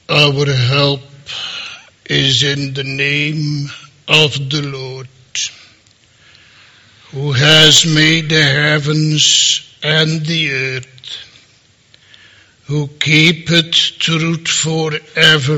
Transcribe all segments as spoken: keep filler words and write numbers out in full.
Our help is in the name of the Lord, who has made the heavens and the earth, who keepeth truth forever,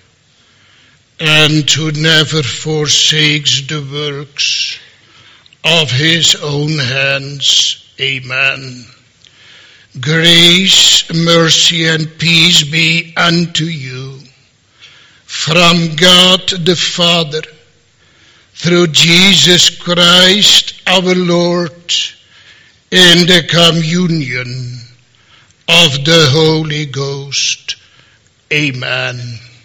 and who never forsakes the works of his own hands. Amen. Grace, mercy, and peace be unto you from God the Father, through Jesus Christ our Lord, in the communion of the Holy Ghost. Amen.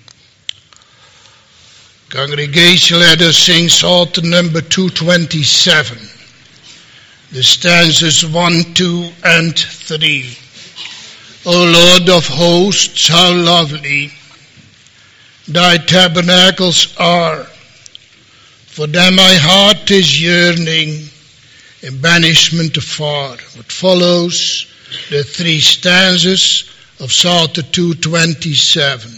Congregation, let us sing Psalm number two twenty-seven. The stanzas one, two, and three. O Lord of hosts, how lovely thy tabernacles are. For them my heart is yearning in banishment afar. What follows the three stanzas of Psalm two twenty-seven.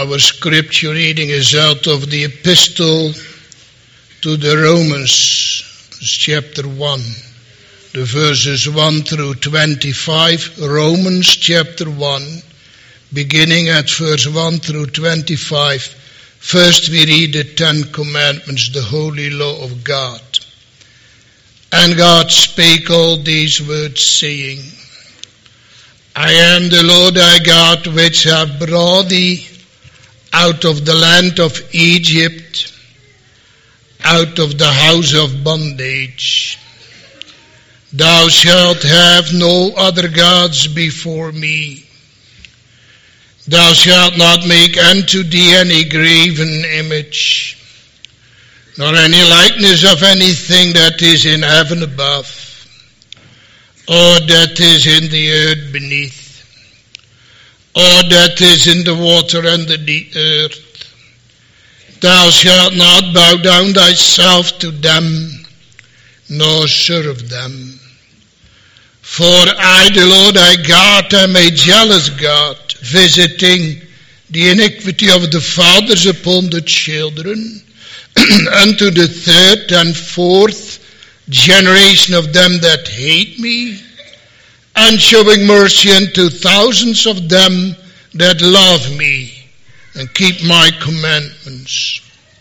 Our scripture reading is out of the epistle to the Romans, chapter one, the verses one through twenty-five. Romans chapter one, beginning at verse one through twenty-five. First we read the Ten Commandments, the holy law of God. And God spake all these words, saying, I am the Lord thy God, which have brought thee out of the land of Egypt, out of the house of bondage. Thou shalt have no other gods before me. Thou shalt not make unto thee any graven image, nor any likeness of anything that is in heaven above, or that is in the earth beneath, or that is in the water under the earth. Thou shalt not bow down thyself to them, nor serve them. For I, the Lord thy God, am a jealous God, visiting the iniquity of the fathers upon the children, unto the third and fourth generation of them that hate me, and showing mercy unto thousands of them that love me and keep my commandments.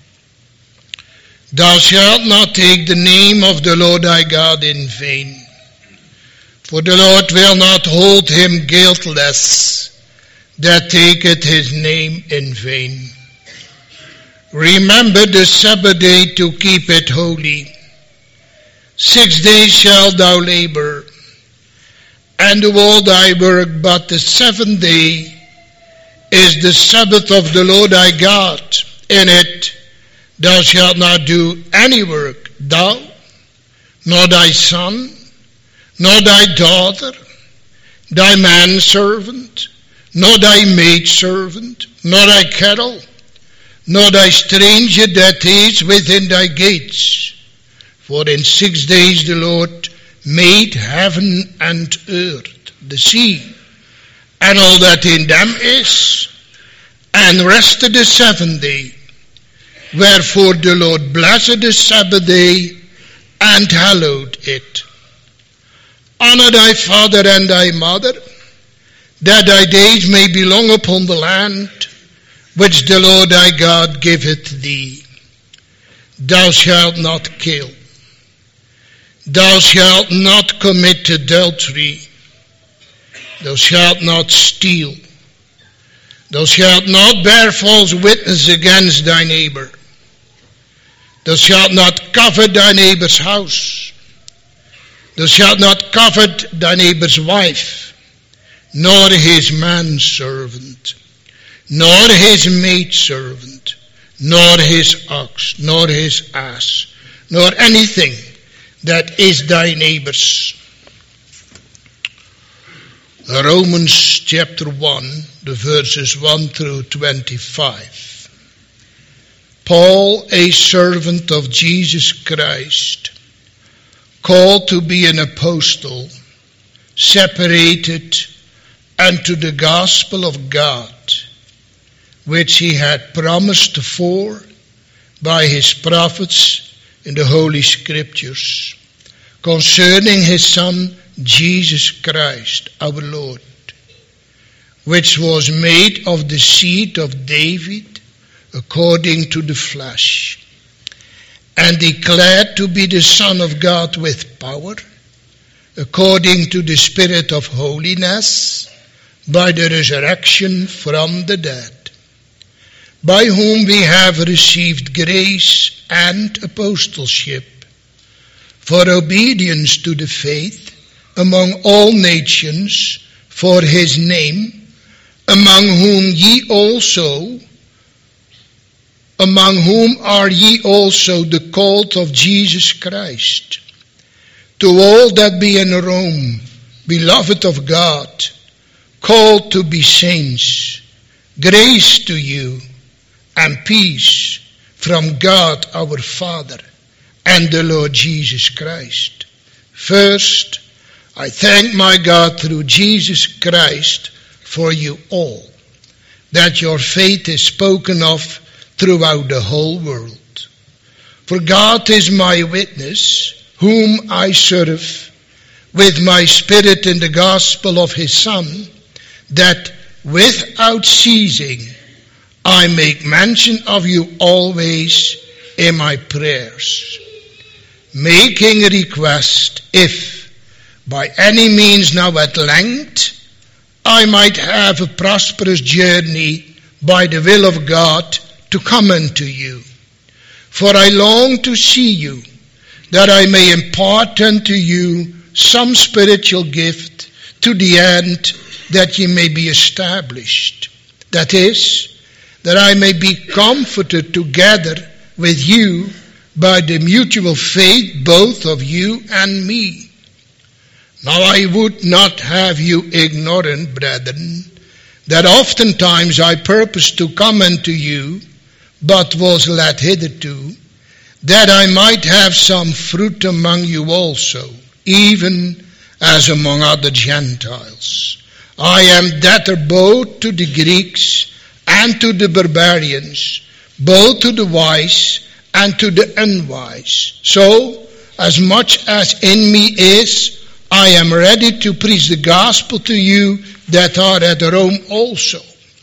Thou shalt not take the name of the Lord thy God in vain, for the Lord will not hold him guiltless that taketh his name in vain. Remember the Sabbath day to keep it holy. Six days shalt thou labor, and do all thy work, but the seventh day is the Sabbath of the Lord thy God. In it thou shalt not do any work, thou, nor thy son, nor thy daughter, thy manservant, nor thy maidservant, nor thy cattle, nor thy stranger that is within thy gates. For in six days the Lord made heaven and earth, the sea, and all that in them is, and rested the seventh day. Wherefore the Lord blessed the Sabbath day, and hallowed it. Honor thy father and thy mother, that thy days may be long upon the land, which the Lord thy God giveth thee. Thou shalt not kill. Thou shalt not commit adultery. Thou shalt not steal. Thou shalt not bear false witness against thy neighbor. Thou shalt not covet thy neighbor's house. Thou shalt not covet thy neighbor's wife, nor his manservant, nor his maidservant, nor his ox, nor his ass, nor anything that is thy neighbor's. Romans chapter one, the verses one through twenty-five. Paul, a servant of Jesus Christ, called to be an apostle, separated unto the gospel of God, which he had promised afore by his prophets in the Holy Scriptures, concerning his Son, Jesus Christ, our Lord, which was made of the seed of David according to the flesh, and declared to be the Son of God with power, according to the Spirit of holiness, by the resurrection from the dead, by whom we have received grace and apostleship, for obedience to the faith among all nations, for his name, among whom ye also, among whom are ye also the called of Jesus Christ. To all that be in Rome, beloved of God, called to be saints, grace to you and peace from God our Father and the Lord Jesus Christ. First, I thank my God through Jesus Christ for you all, that your faith is spoken of throughout the whole world. For God is my witness, whom I serve with my spirit in the gospel of his Son, that without ceasing I make mention of you always in my prayers, making a request, if by any means now at length I might have a prosperous journey by the will of God to come unto you. For I long to see you, that I may impart unto you some spiritual gift, to the end that ye may be established. That is, that I may be comforted together with you by the mutual faith both of you and me. Now I would not have you ignorant, brethren, that oftentimes I purposed to come unto you, but was led hitherto, that I might have some fruit among you also, even as among other Gentiles. I am debtor both to the Greeks and to the barbarians, both to the wise and to the unwise. So, as much as in me is, I am ready to preach the gospel to you that are at Rome also.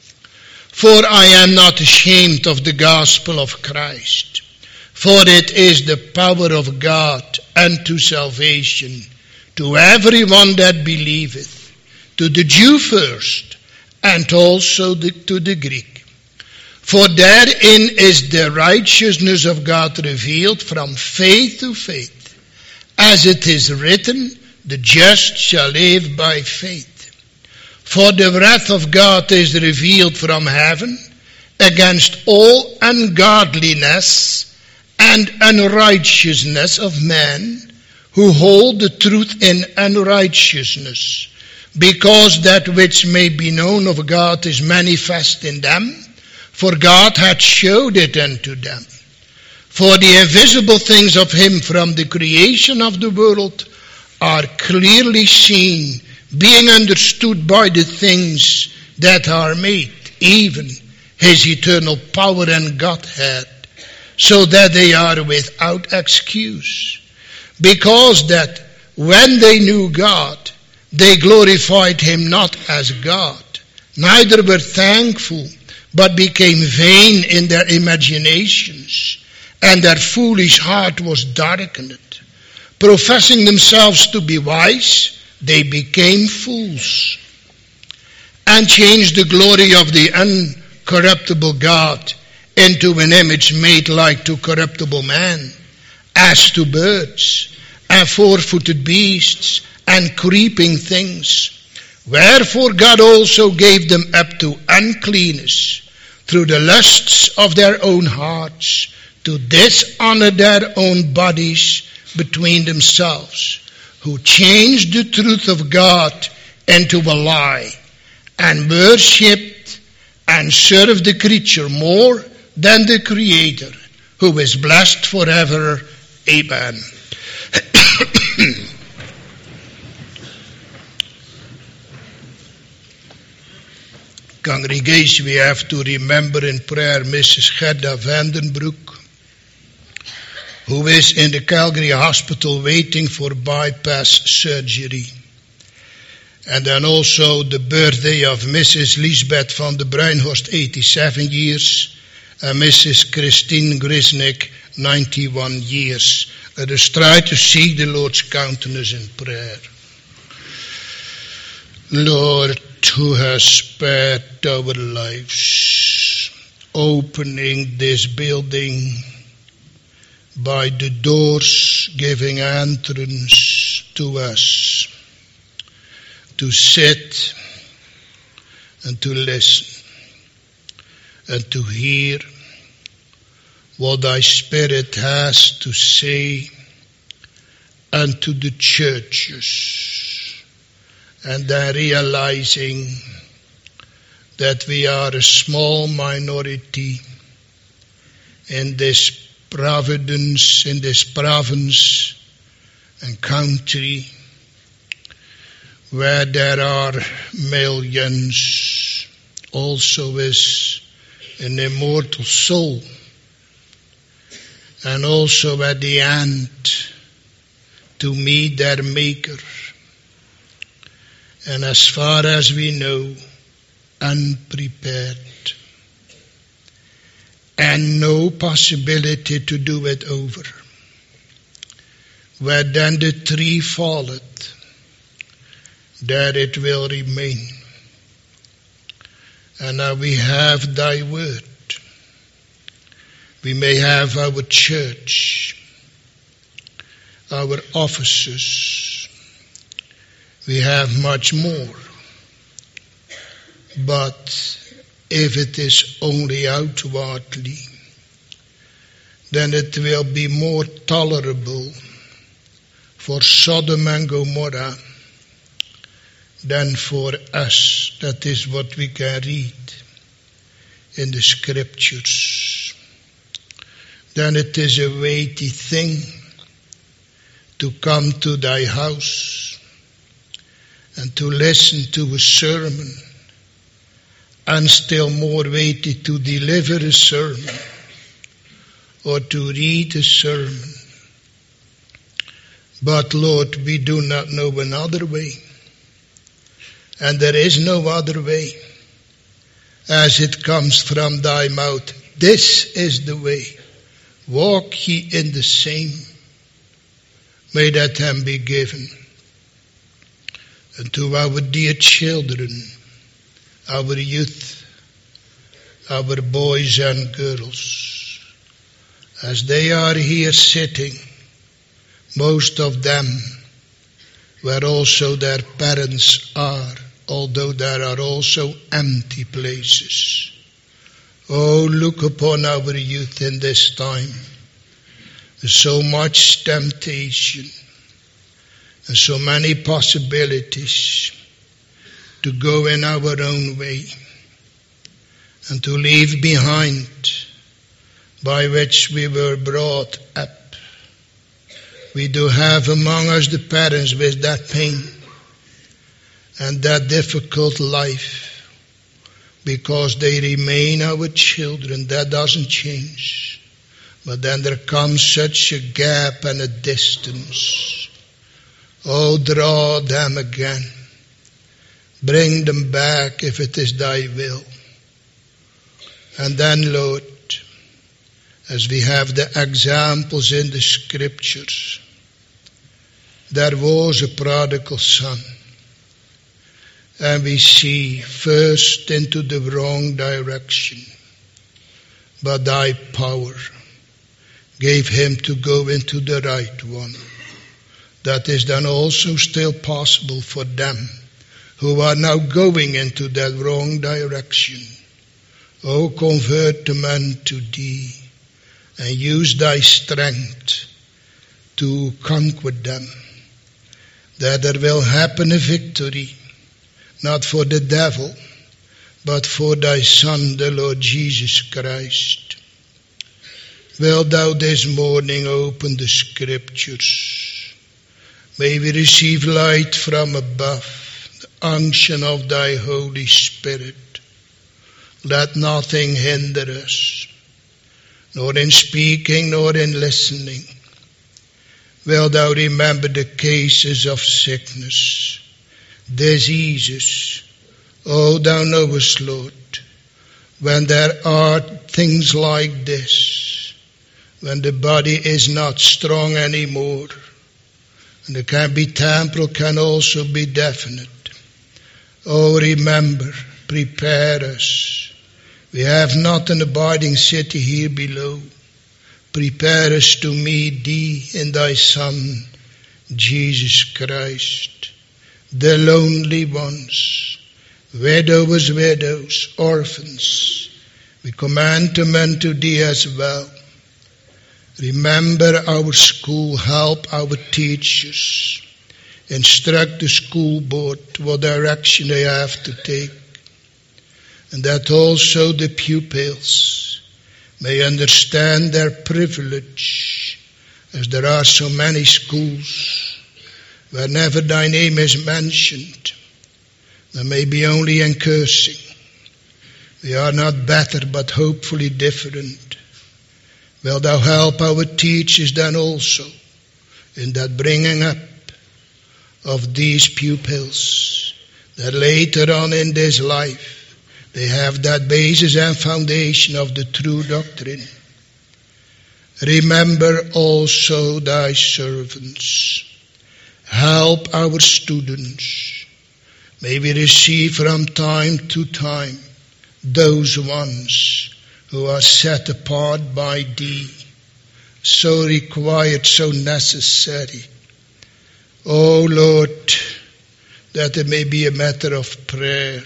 For I am not ashamed of the gospel of Christ, for it is the power of God unto salvation to everyone that believeth, to the Jew first, and also the, to the Greek. For therein is the righteousness of God revealed from faith to faith, as it is written, the just shall live by faith. For the wrath of God is revealed from heaven against all ungodliness and unrighteousness of men who hold the truth in unrighteousness, because that which may be known of God is manifest in them, for God hath showed it unto them. For the invisible things of him from the creation of the world are clearly seen, being understood by the things that are made, even his eternal power and Godhead, so that they are without excuse. Because that when they knew God, they glorified him not as God, neither were thankful, but became vain in their imaginations, and their foolish heart was darkened. Professing themselves to be wise, they became fools, and changed the glory of the uncorruptible God into an image made like to corruptible man, as to birds, and four-footed beasts, and creeping things. Wherefore God also gave them up to uncleanness, through the lusts of their own hearts, to dishonor their own bodies between themselves, who changed the truth of God into a lie, and worshipped and served the creature more than the Creator, who is blessed forever. Amen. Congregation, we have to remember in prayer Missus Gerda Vandenbroek, who is in the Calgary hospital waiting for bypass surgery. And then also the birthday of Missus Lisbeth van der Bruinhorst, eighty-seven years, and Missus Christine Grisnick, ninety-one years. Let us try to seek the Lord's countenance in prayer. Lord, who has spared our lives, opening this building by the doors, giving entrance to us, to sit and to listen and to hear what thy Spirit has to say unto the churches. And then realizing that we are a small minority in this providence, in this province and country, where there are millions also is an immortal soul, and also at the end to meet their Maker. And as far as we know, unprepared, and no possibility to do it over. Where then the tree falleth, there it will remain. And now we have thy word. We may have our church, our offices. We have much more. But if it is only outwardly, then it will be more tolerable for Sodom and Gomorrah than for us. That is what we can read in the scriptures. Then it is a weighty thing to come to thy house and to listen to a sermon, and still more weighty to deliver a sermon or to read a sermon. But Lord, we do not know another way. And there is no other way, as it comes from thy mouth. This is the way. Walk ye in the same. May that then be given. And to our dear children, our youth, our boys and girls, as they are here sitting, most of them where also their parents are, although there are also empty places. Oh, look upon our youth in this time. There's so much temptation and so many possibilities to go in our own way and to leave behind by which we were brought up. We do have among us the parents with that pain and that difficult life, because they remain our children. That doesn't change. But then there comes such a gap and a distance. Oh, draw them again. Bring them back if it is thy will. And then, Lord, as we have the examples in the scriptures, there was a prodigal son. And we see first into the wrong direction, but thy power gave him to go into the right one. That is then also still possible for them who are now going into that wrong direction. Oh, convert them unto thee and use thy strength to conquer them, that there will happen a victory, not for the devil, but for thy Son, the Lord Jesus Christ. Wilt thou this morning open the scriptures? May we receive light from above, the unction of thy Holy Spirit. Let nothing hinder us, nor in speaking, nor in listening. Wilt thou remember the cases of sickness, diseases? Oh, thou knowest, Lord, when there are things like this, when the body is not strong anymore, and it can be temporal, can also be definite. Oh, remember, prepare us. We have not an abiding city here below. Prepare us to meet thee in thy Son, Jesus Christ. The lonely ones, widowers, widows, orphans, we command them unto thee as well. Remember our school, help our teachers, instruct the school board what direction they have to take, and that also the pupils may understand their privilege, as there are so many schools whenever thy name is mentioned, there may be only in cursing, We are not better, but hopefully different. Wilt thou help our teachers then also in that bringing up of these pupils, that later on in this life they have that basis and foundation of the true doctrine. Remember also thy servants. Help our students. May we receive from time to time those ones who are set apart by thee, so required, so necessary. O Lord, that it may be a matter of prayer.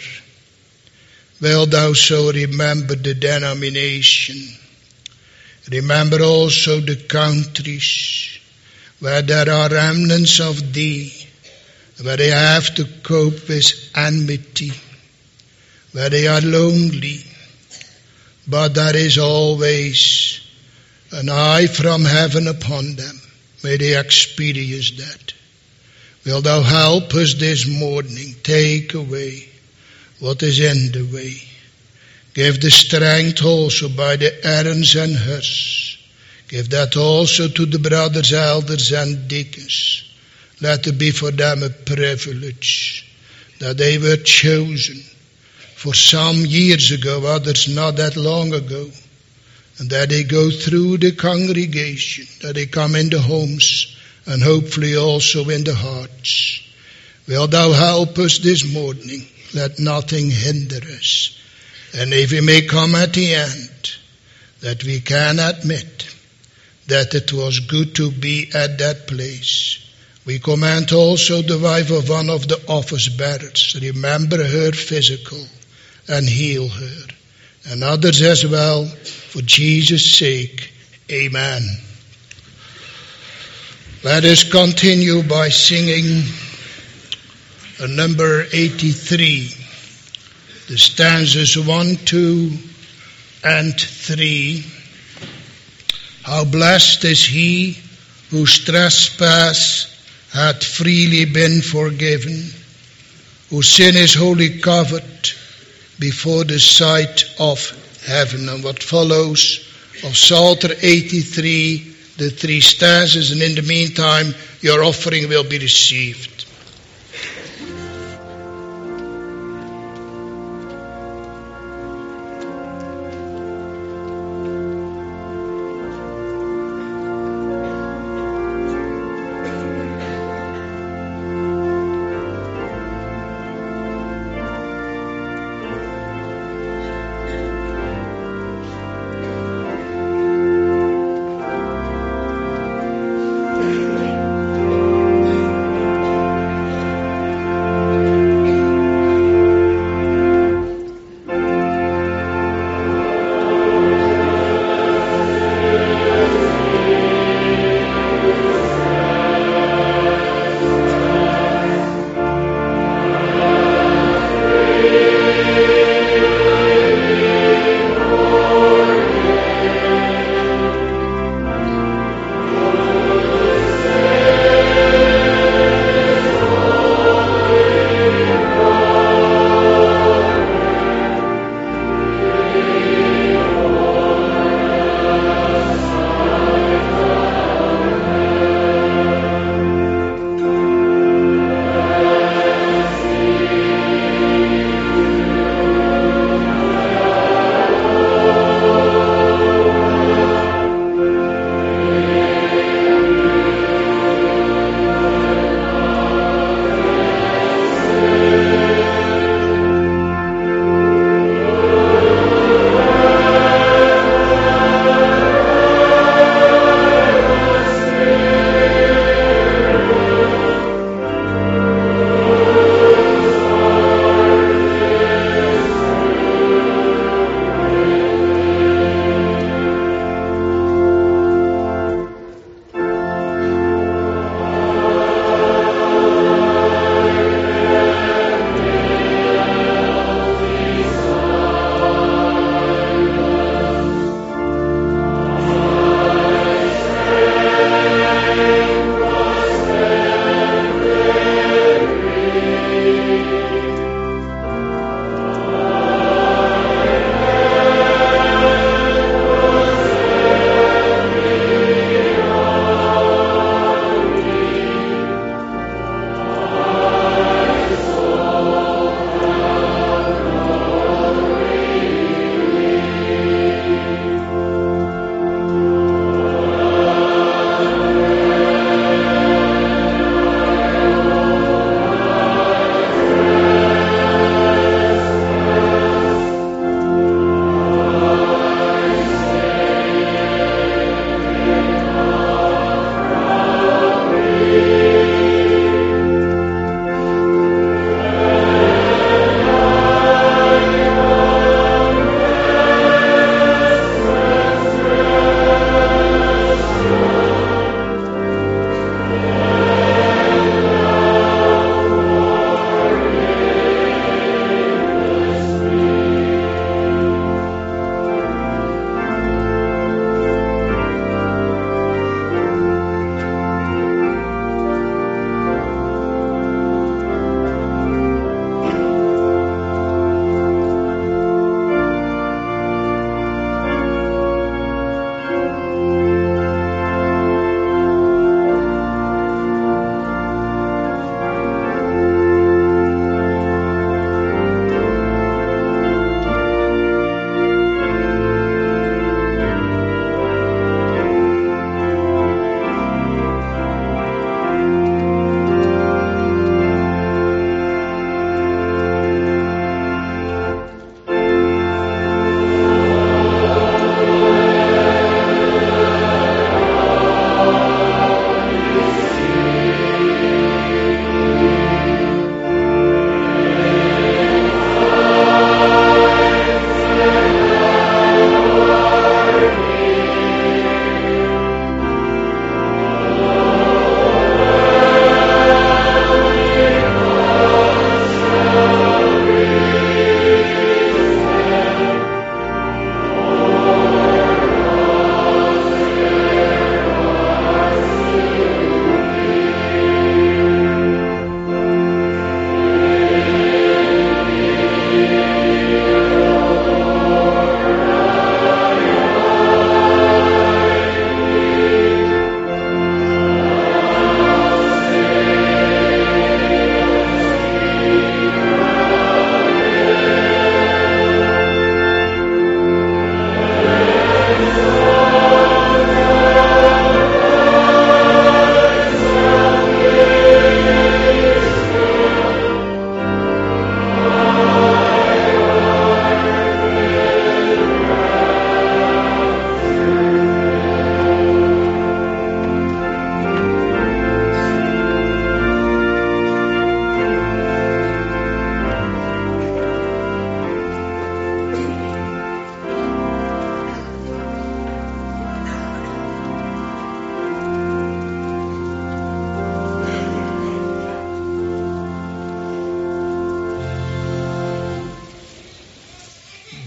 Wilt thou so remember the denomination? Remember also the countries where there are remnants of thee, where they have to cope with enmity, where they are lonely, but there is always an eye from heaven upon them. May they experience that. Wilt thou help us this morning? Take away what is in the way. Give the strength also by the errands and hers. Give that also to the brothers, elders and deacons. Let it be for them a privilege that they were chosen for some years ago, others not that long ago, and that they go through the congregation, that they come in the homes and hopefully also in the hearts. Wilt thou help us this morning? Let nothing hinder us. And if we may come at the end, that we can admit that it was good to be at that place. We commend also the wife of one of the office bearers. Remember her physical and heal her. And others as well, for Jesus' sake. Amen. Let us continue by singing a number eighty-three. The stanzas one, two, and three. How blessed is he whose trespass hath freely been forgiven, whose sin is wholly covered before the sight of heaven. And what follows of Psalter eighty-three, the three stanzas, and in the meantime your offering will be received.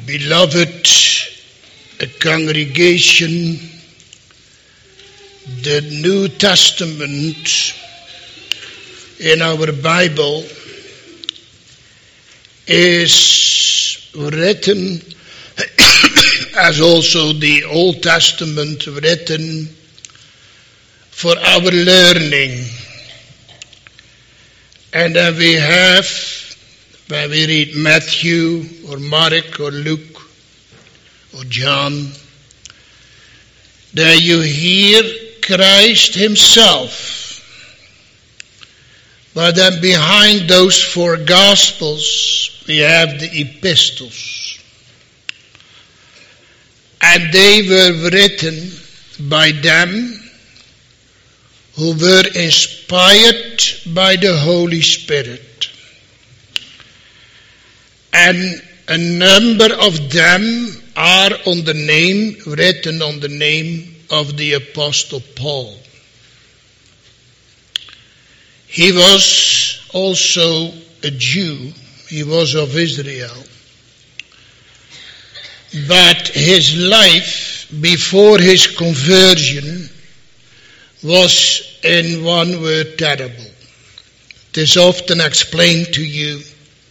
Beloved congregation, the New Testament in our Bible is written as also the Old Testament written for our learning. And then we have, when we read Matthew or Mark or Luke or John, there you hear Christ himself. But then behind those four Gospels, we have the epistles. And they were written by them who were inspired by the Holy Spirit. And a number of them are on the name, written on the name of the Apostle Paul. He was also a Jew. He was of Israel. But his life before his conversion was in one word terrible. It is often explained to you.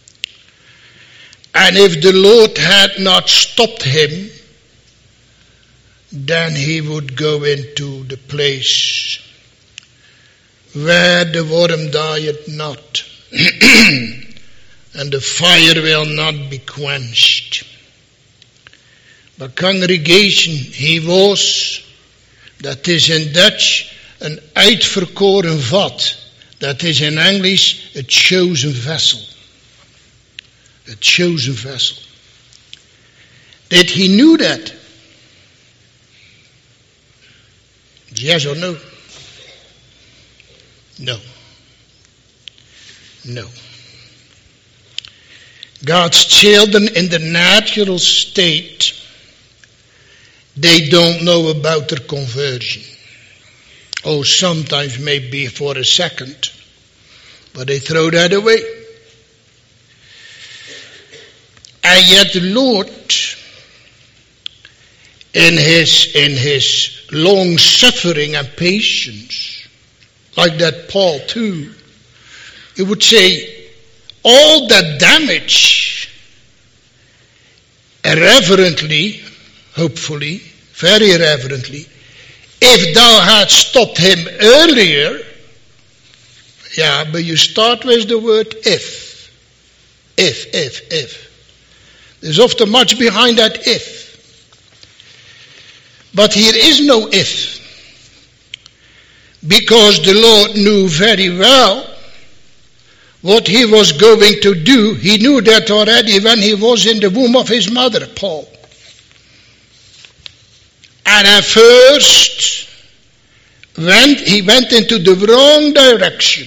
And if the Lord had not stopped him, then he would go into the place where the worm dieth not, and the fire will not be quenched. But congregation, he was, that is in Dutch, een uitverkoren vat. That is in English, a chosen vessel. A chosen vessel. Did he knew that? Yes or no? No. No. God's children in the natural state, they don't know about their conversion. Oh, sometimes maybe for a second, but they throw that away. And yet the Lord, in his, in his long suffering and patience, like that Paul too, he would say, all that damage, irreverently, hopefully, very reverently, if thou had stopped him earlier, yeah, but you start with the word if. If, if, if. There's often much behind that if. But here is no if. Because the Lord knew very well what he was going to do. He knew that already when he was in the womb of his mother, Paul. And at first, went, he went into the wrong direction.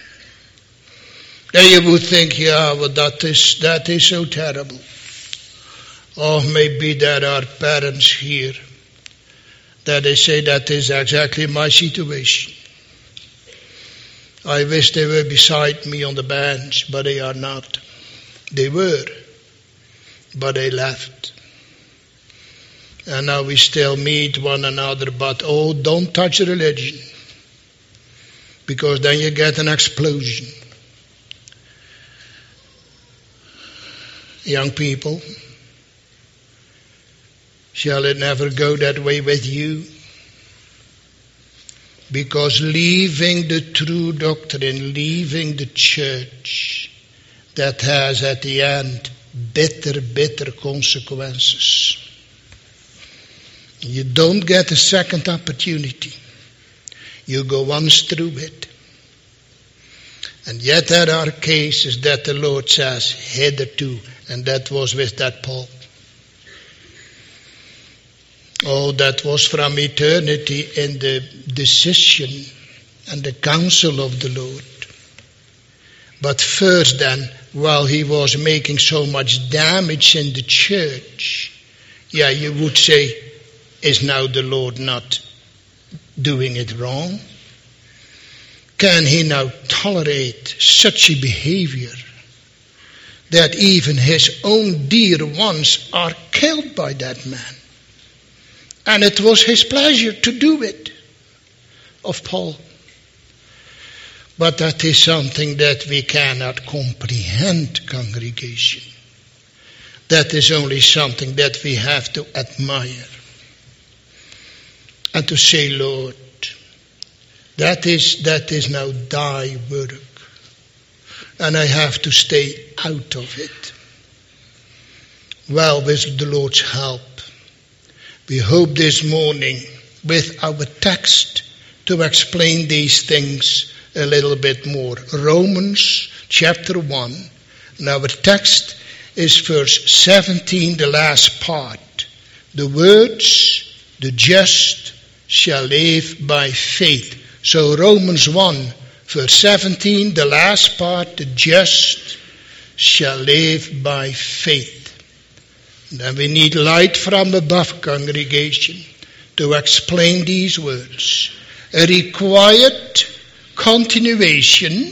Then you would think, yeah, well, that is, that is so terrible. Or maybe there are parents here that they say that is exactly my situation. I wish they were beside me on the bench, but they are not. They were, but they left. And now we still meet one another, but oh, don't touch religion, because then you get an explosion. Young people, shall it never go that way with you? Because leaving the true doctrine, leaving the church, that has at the end bitter, bitter consequences. You don't get a second opportunity. You go once through it. And yet there are cases that the Lord says, hitherto, and that was with that Paul. Oh, that was from eternity in the decision and the counsel of the Lord. But first then, while he was making so much damage in the church, yeah, you would say, is now the Lord not doing it wrong? Can he now tolerate such a behavior? that even his own dear ones are killed by that man. And it was his pleasure to do it, of Paul. But that is something that we cannot comprehend, congregation. That is only something that we have to admire. And to say, Lord, that is, that is now thy work. And I have to stay out of it. Well, with the Lord's help, we hope this morning with our text to explain these things a little bit more. Romans chapter one. And our text is verse seventeen, the last part. The words, the just shall live by faith. So Romans one, verse seventeen, the last part, the just shall live by faith. Then we need light from above, congregation, to explain these words. A required continuation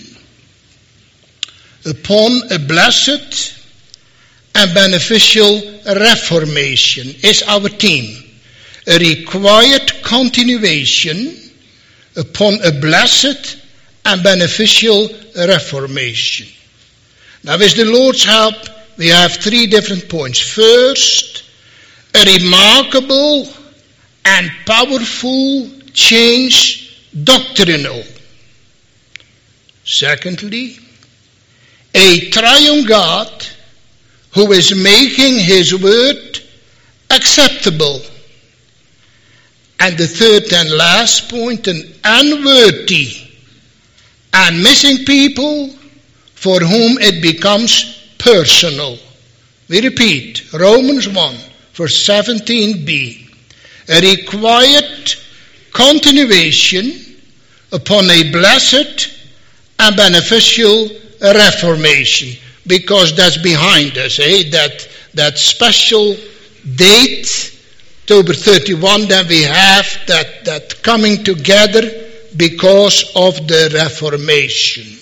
upon a blessed and beneficial reformation is our theme. A required continuation upon a blessed and beneficial reformation. Now, with the Lord's help, we have three different points. First, a remarkable and powerful change doctrinal. Secondly, a triune God who is making his word acceptable. And the third and last point, an unworthy and missing people for whom it becomes personal. We repeat, Romans one, verse seventeen b. A required continuation upon a blessed and beneficial reformation. Because that's behind us, eh? That, that special date, October thirty-first, that we have, that, that coming together because of the Reformation.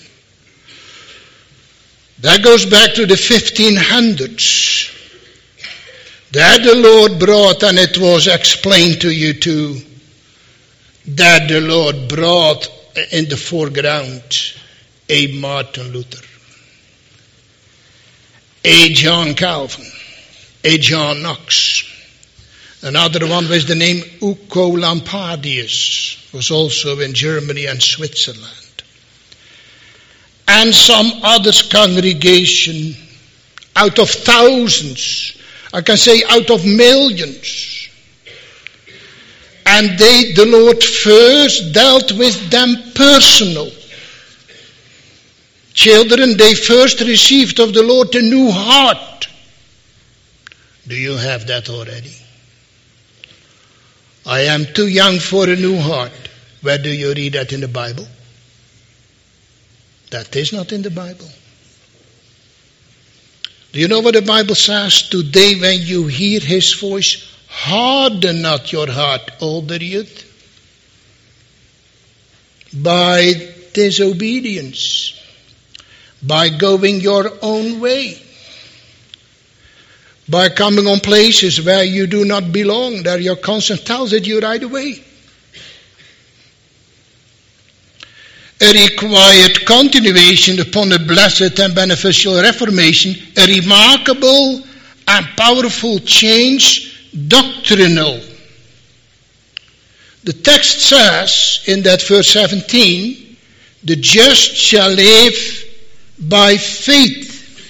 That goes back to the fifteen hundreds. That the Lord brought, and it was explained to you too, that the Lord brought in the foreground a Martin Luther, a John Calvin, a John Knox. Another one was the name Uco Lampadius, was also in Germany and Switzerland. And some others congregation, out of thousands, I can say out of millions. And they, the Lord first dealt with them personal. Children, they first received of the Lord a new heart. Do you have that already? I am too young for a new heart. Where do you read that in the Bible? That is not in the Bible. Do you know what the Bible says? Today when you hear his voice, harden not your heart, older youth, by disobedience, by going your own way, by coming on places where you do not belong, that your conscience tells it you right away. A required continuation upon a blessed and beneficial reformation, a remarkable and powerful change doctrinal. The text says in that verse seventeen, the just shall live by faith.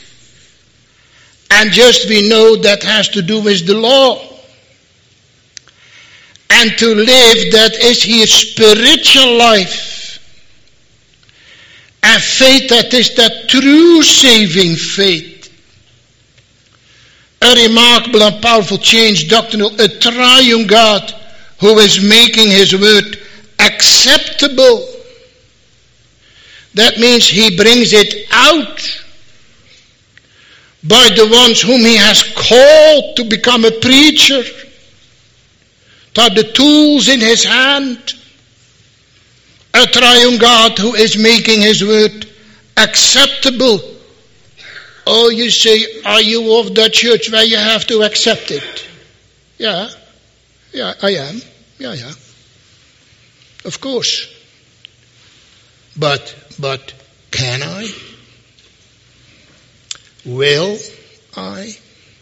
And just we know that has to do with the law. And to live, that is here spiritual life. And faith, that is that true saving faith. A remarkable and powerful change doctrinal, a triune God who is making his word acceptable. That means he brings it out by the ones whom he has called to become a preacher, to have the tools in his hand. A triune God who is making his word acceptable Oh, you say, are you of that church where you have to accept it? Yeah, yeah, I am. Yeah, yeah. Of course. But, but, can I? Will I?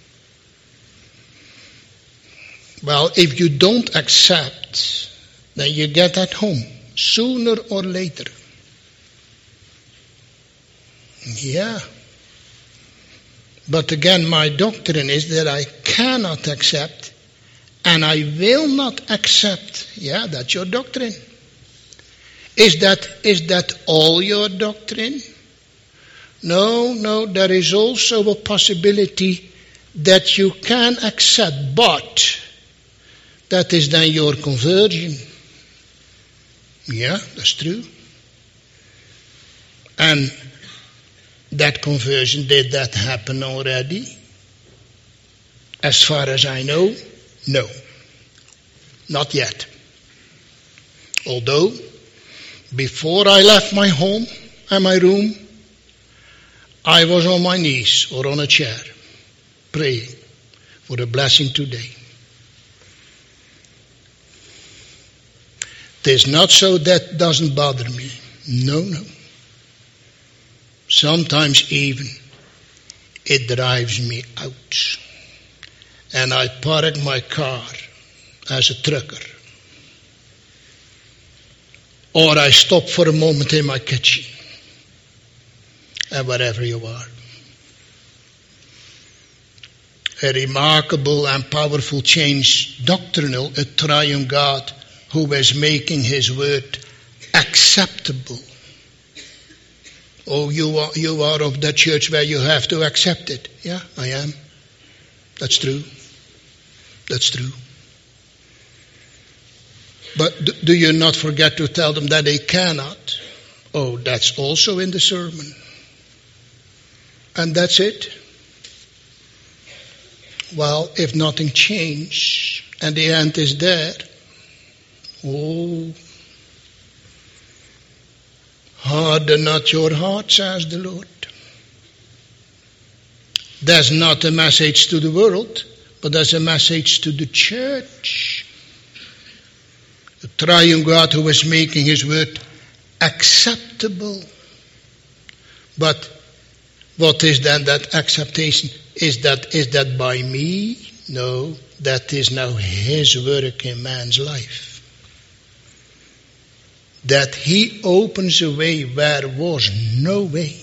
Well, if you don't accept, then you get at home, sooner or later. Yeah. But again, my doctrine is that I cannot accept, and I will not accept. Yeah, that's your doctrine. Is that, is that all your doctrine? No, no, there is also a possibility that you can accept, but that is then your conversion. Yeah, that's true. And that conversion, did that happen already? As far as I know, no. Not yet. Although, before I left my home and my room, I was on my knees or on a chair, praying for a blessing today. It is not so that doesn't bother me. No, no. Sometimes even it drives me out. And I park my car as a trucker. Or I stop for a moment in my kitchen. And wherever you are. A remarkable and powerful change, doctrinal, a triune God who is making his word acceptable. Oh, you are, you are of the church where you have to accept it. Yeah, I am. That's true. That's true. But do you not forget to tell them that they cannot? Oh, that's also in the sermon. And that's it. Well, if nothing changed and the end is there, oh, harden not your heart, says the Lord. That's not a message to the world, but that's a message to the church. The triune God who is making his word acceptable. But what is then that acceptation? Is that, is that by me? No, that is now his work in man's life. That he opens a way where was no way.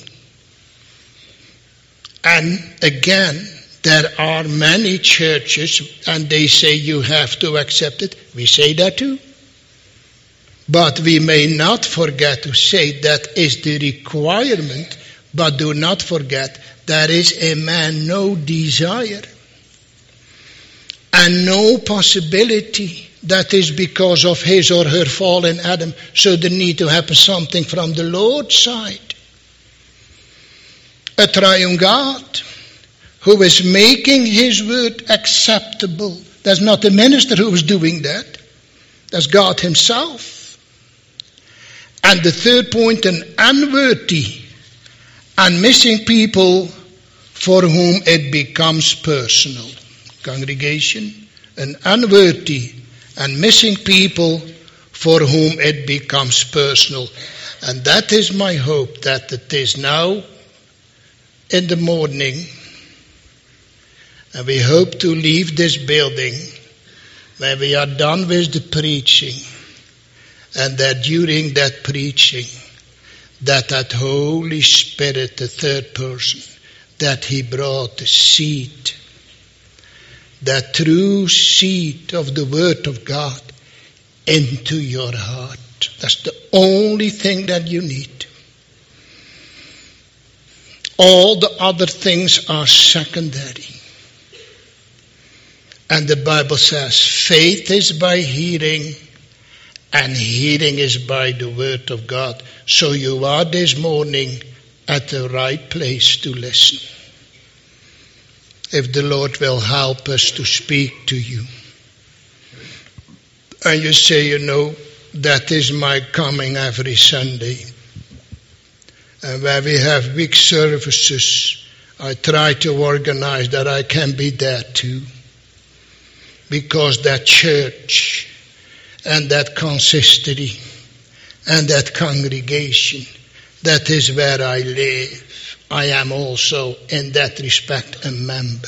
And again, there are many churches and they say you have to accept it. We say that too. But we may not forget to say that is the requirement. But do not forget, there is in man no desire and no possibility that is because of his or her fallen Adam. So there need to happen something from the Lord's side. A triune God who is making his word acceptable. That's not the minister who is doing that. That's God himself. And the third point, an unworthy and missing people for whom it becomes personal. Congregation, an unworthy and missing people for whom it becomes personal. And that is my hope, that it is now in the morning, and we hope to leave this building when we are done with the preaching, and that during that preaching, that that Holy Spirit, the third person, that he brought the seed, that true seed of the Word of God into your heart. That's the only thing that you need. All the other things are secondary. And the Bible says, faith is by hearing, and hearing is by the word of God. So you are this morning at the right place to listen. If the Lord will help us to speak to you. And you say, you know, that is my coming every Sunday. And where we have week services, I try to organize that I can be there too. Because that church and that consistory and that congregation, that is where I live. I am also in that respect a member.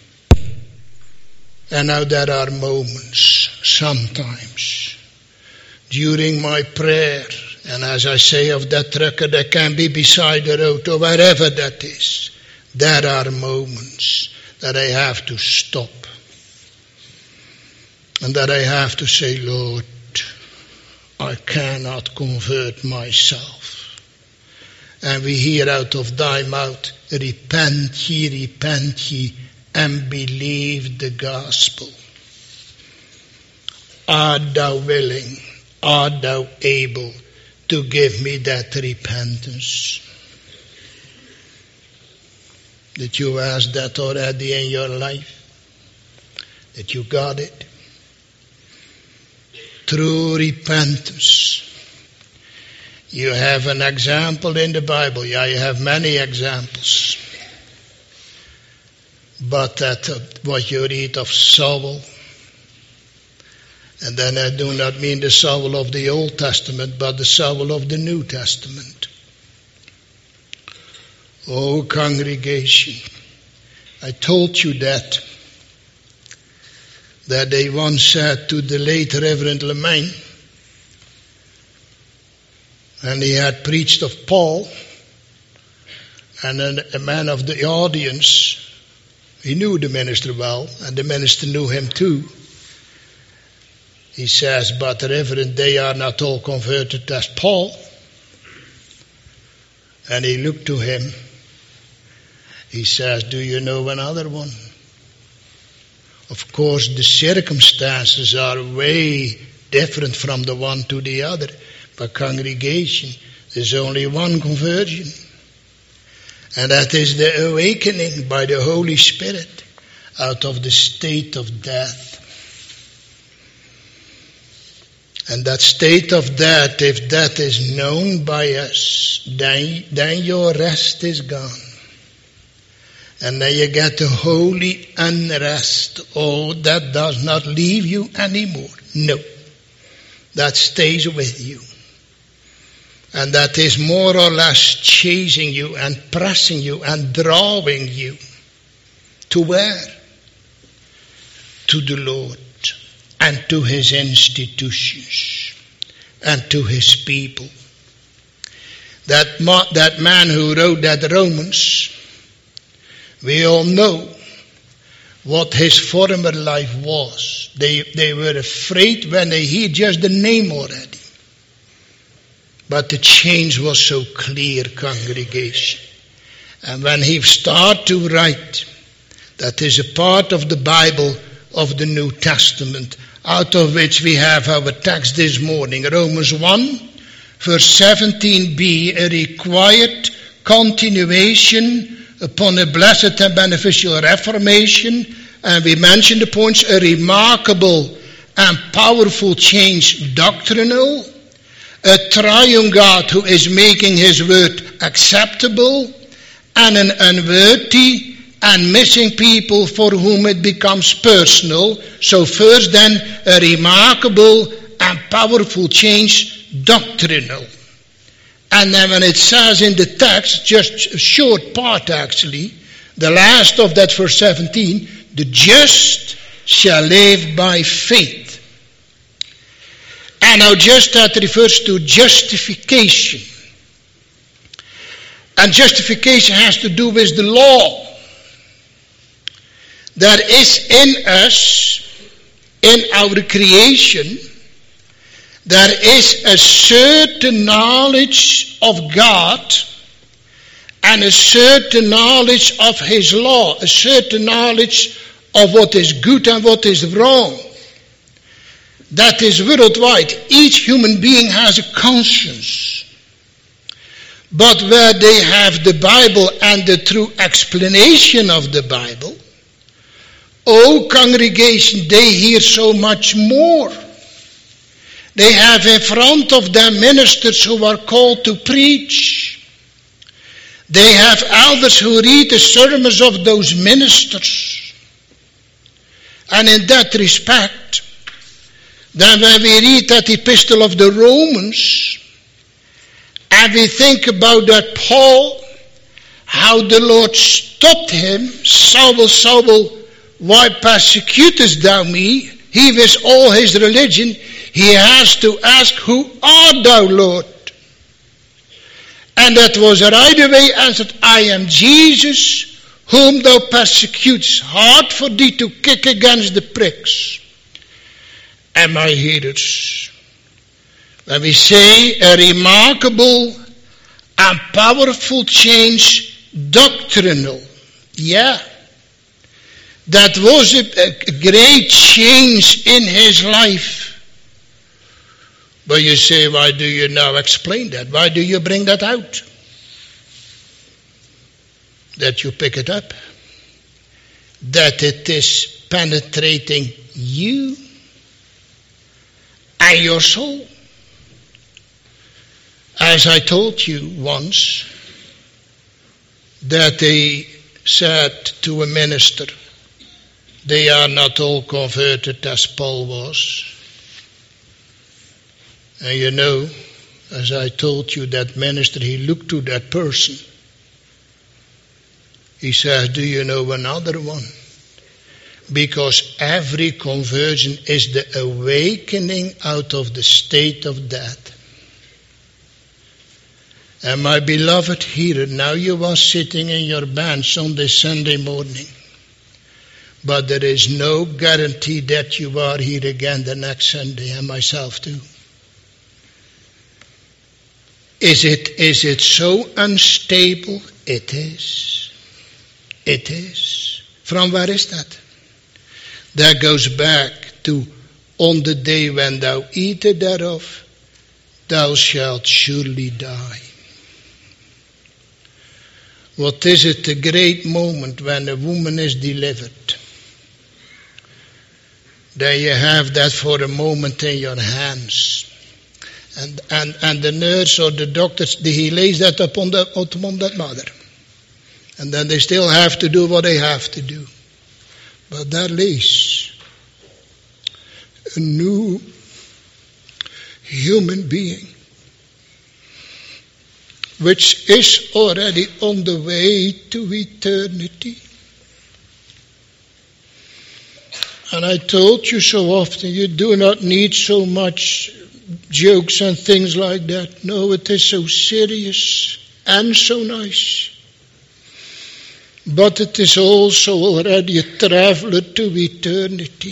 And now there are moments, sometimes, during my prayer, and as I say of that trucker that can be beside the road or wherever that is, there are moments that I have to stop. And that I have to say, Lord, I cannot convert myself. And we hear out of thy mouth, repent ye, repent ye, and believe the gospel. Art thou willing, art thou able to give me that repentance? Did you ask that already in your life? That you got it? True repentance. You have an example in the Bible. Yeah, you have many examples. But that uh, what you read of Saul, and then I do not mean the Saul of the Old Testament, but the Saul of the New Testament. Oh, congregation, I told you that, that they once said to the late Reverend Lemaine, and he had preached of Paul, and then a man of the audience, he knew the minister well, and the minister knew him too. He says, but Reverend, they are not all converted as Paul. And he looked to him. He says, do you know another one? Of course, the circumstances are way different from the one to the other. But congregation, there's only one conversion. And that is the awakening by the Holy Spirit out of the state of death. And that state of death, if that is known by us, then, then your rest is gone. And then you get a holy unrest. Oh, that does not leave you anymore. No. That stays with you. And that is more or less chasing you and pressing you and drawing you. To where? To the Lord and to his institutions and to his people. That, ma- that man who wrote that Romans, we all know what his former life was. They, they were afraid when they heard just the name already. But the change was so clear, congregation. And when he started to write, that is a part of the Bible of the New Testament, out of which we have our text this morning, Romans one, verse seventeen b, a required continuation upon a blessed and beneficial reformation. And we mentioned the points, a remarkable and powerful change doctrinal, a triune God who is making his word acceptable, and an unworthy and missing people for whom it becomes personal. So first then, a remarkable and powerful change doctrinal. And then when it says in the text, just a short part actually, the last of that verse seventeen, the just shall live by faith. And now just that refers to justification. And justification has to do with the law. There is in us, in our creation, there is a certain knowledge of God and a certain knowledge of his law, a certain knowledge of what is good and what is wrong. That is worldwide. Each human being has a conscience. But where they have the Bible and the true explanation of the Bible, oh congregation, they hear so much more. They have in front of them ministers who are called to preach. They have elders who read the sermons of those ministers. And in that respect, then when we read that epistle of the Romans, and we think about that Paul, how the Lord stopped him, Saul, Saul, why persecutest thou me? He with all his religion, he has to ask, who art thou, Lord? And that was right away answered, I am Jesus, whom thou persecutest. Hard for thee to kick against the pricks. And my hearers, when we say a remarkable and powerful change, doctrinal, yeah, that was a, a great change in his life. But you say, why do you now explain that? Why do you bring that out? That you pick it up. That it is penetrating you and your soul. As I told you once, that they said to a minister, they are not all converted as Paul was. And you know, as I told you, that minister, he looked to that person. He says, do you know another one? Because every conversion is the awakening out of the state of death. And my beloved hearer, now you are sitting in your bench on this Sunday morning. But there is no guarantee that you are here again the next Sunday, and myself too. Is it, is it so unstable? It is. It is. From where is that? That goes back to, on the day when thou eatest thereof, thou shalt surely die. What is it, a great moment when a woman is delivered? Then you have that for a moment in your hands. And, and, and the nurse or the doctor, he lays that upon, the, upon that mother. And then they still have to do what they have to do. But there lays a new human being, which is already on the way to eternity. And I told you so often, you do not need so much jokes and things like that. No, it is so serious and so nice. But it is also already a traveler to eternity.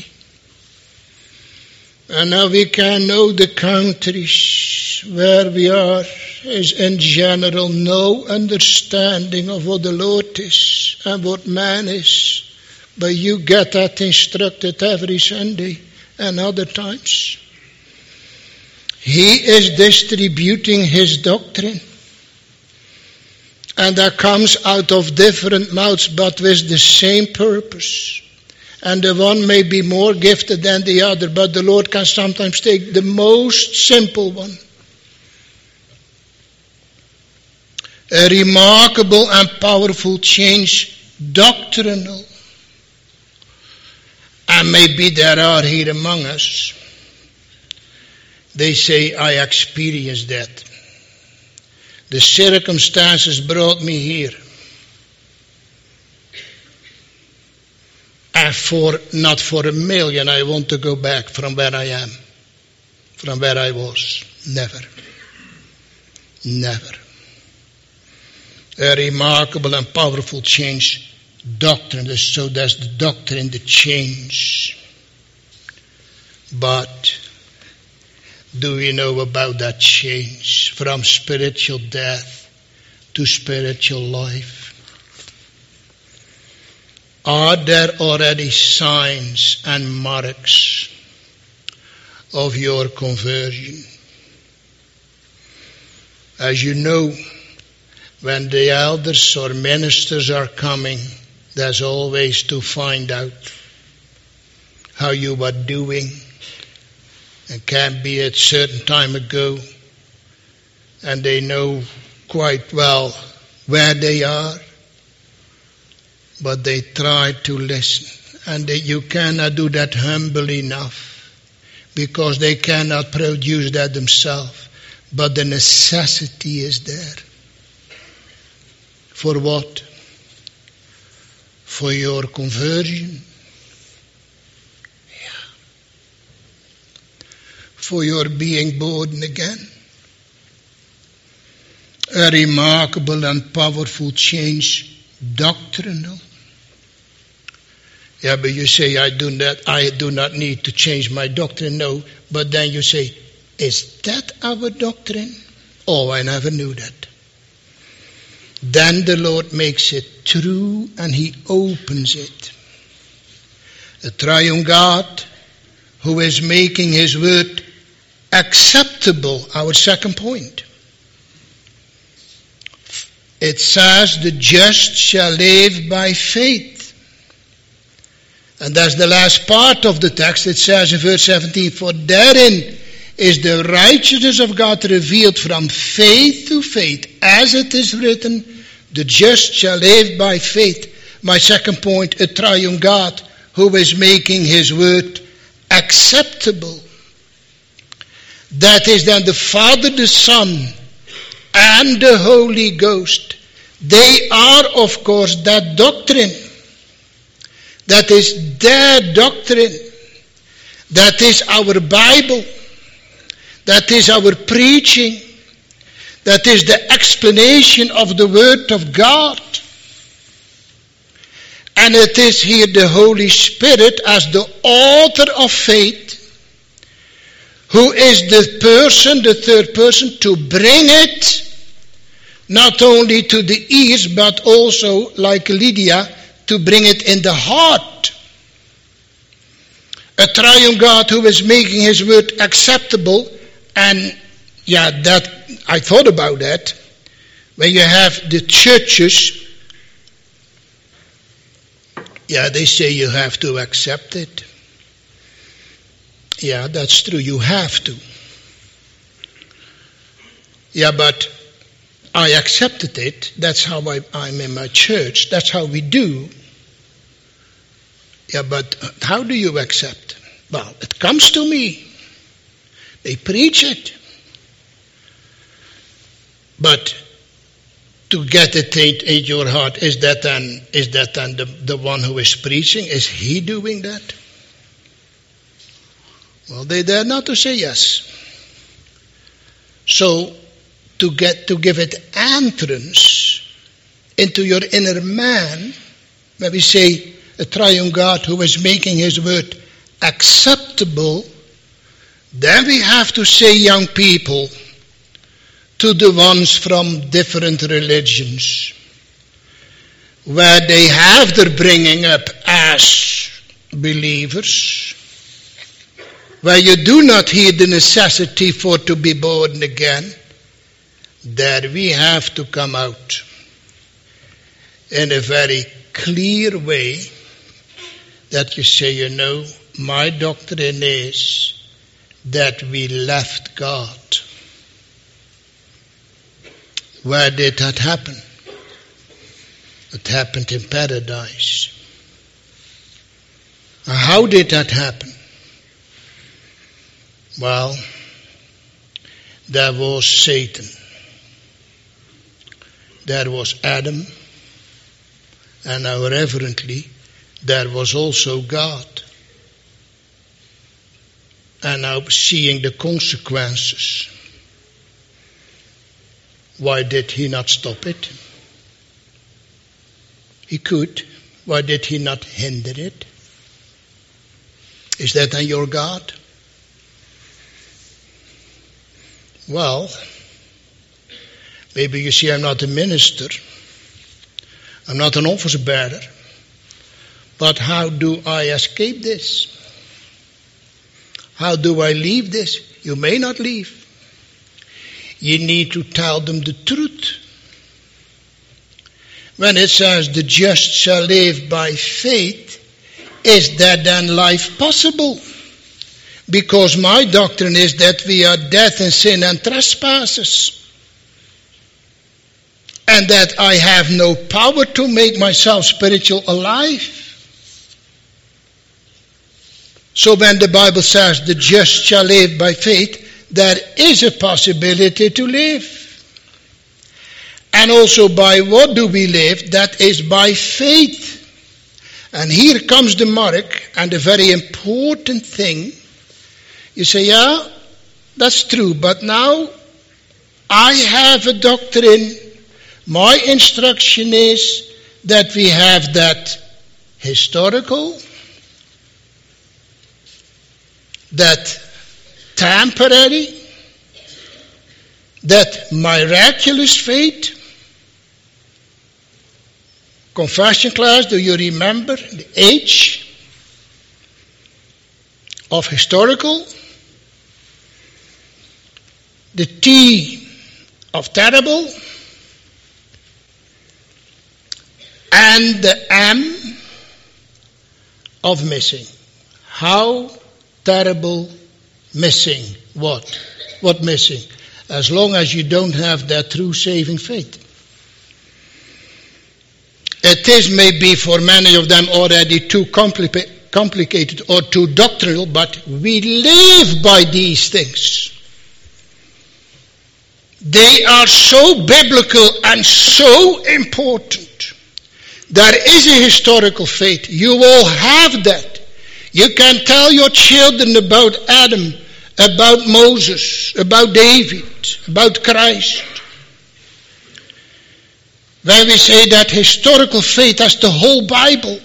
And now we can know the countries where we are is in general no understanding of what the Lord is and what man is. But you get that instructed every Sunday and other times. He is distributing his doctrine. And that comes out of different mouths, but with the same purpose. And the one may be more gifted than the other, but the Lord can sometimes take the most simple one. A remarkable and powerful change, doctrinal. And maybe there are here among us. They say, I experienced that. The circumstances brought me here. And for not for a million I want to go back from where I am. From where I was. Never. Never. A remarkable and powerful change. Doctrine. So that's the doctrine, the change. But do you know about that change from spiritual death to spiritual life? Are there already signs and marks of your conversion? As you know, when the elders or ministers are coming, there's always to find out how you are doing. It can be at a certain time ago, and they know quite well where they are, but they try to listen. And they, you cannot do that humble enough, because they cannot produce that themselves. But the necessity is there. For what? For your conversion. Yeah. For your being born again. A remarkable and powerful change, doctrinal. Yeah, but you say, I do not, I do not need to change my doctrine. No, but then you say, is that our doctrine? Oh, I never knew that. Then the Lord makes it true and He opens it. A triune God who is making His word acceptable, our second point. It says, the just shall live by faith. And that's the last part of the text. It says in verse seventeen, for therein is the righteousness of God revealed from faith to faith. As it is written, the just shall live by faith. My second point, a triune God who is making His word acceptable. That is then the Father, the Son, and the Holy Ghost. They are, of course, that doctrine. That is their doctrine. That is our Bible. That is our preaching. That is the explanation of the Word of God. And it is here the Holy Spirit as the author of faith, who is the person, the third person, to bring it not only to the ears, but also, like Lydia, to bring it in the heart. A triune God who is making His word acceptable. And yeah, that I thought about that. When you have the churches, yeah, they say you have to accept it. Yeah, that's true, you have to. Yeah, but I accepted it. That's how I, I'm in my church. That's how we do. Yeah, but how do you accept? Well, it comes to me. They preach it. But to get it in, in your heart, is that then, is that then the, the one who is preaching? Is he doing that? Well, they dare not to say yes. So, to get to give it entrance into your inner man, when we say a triune God who is making His word acceptable, then we have to say, young people, to the ones from different religions, where they have their bringing up as believers, where you do not hear the necessity for to be born again, there we have to come out in a very clear way that you say, you know, my doctrine is that we left God. Where did that happen? It happened in paradise. How did that happen? Well, there was Satan. There was Adam. And now reverently, there was also God. And now seeing the consequences, why did He not stop it? He could. Why did He not hinder it? Is that then your God? Well, maybe you see I'm not a minister. I'm not an office bearer. But how do I escape this? How do I leave this? You may not leave. You need to tell them the truth. When it says the just shall live by faith, is that then life possible? Because my doctrine is that we are dead in sin and trespasses. and that I have no power to make myself spiritual alive. So when the Bible says the just shall live by faith, there is a possibility to live. And also by what do we live? That is by faith. And here comes the mark and the very important thing. You say, yeah, that's true, but now I have a doctrine. My instruction is that we have that historical, that temporary, that miraculous faith. Confession class, do you remember the H of historical, the T of terrible, and the M of missing? How terrible missing? What? What missing? As long as you don't have that true saving faith. It is maybe for many of them already too compli- complicated or too doctrinal, but we live by these things. They are so biblical and so important. There is a historical faith. You all have that. You can tell your children about Adam, about Moses, about David, about Christ. When we say that historical faith, that's the whole Bible.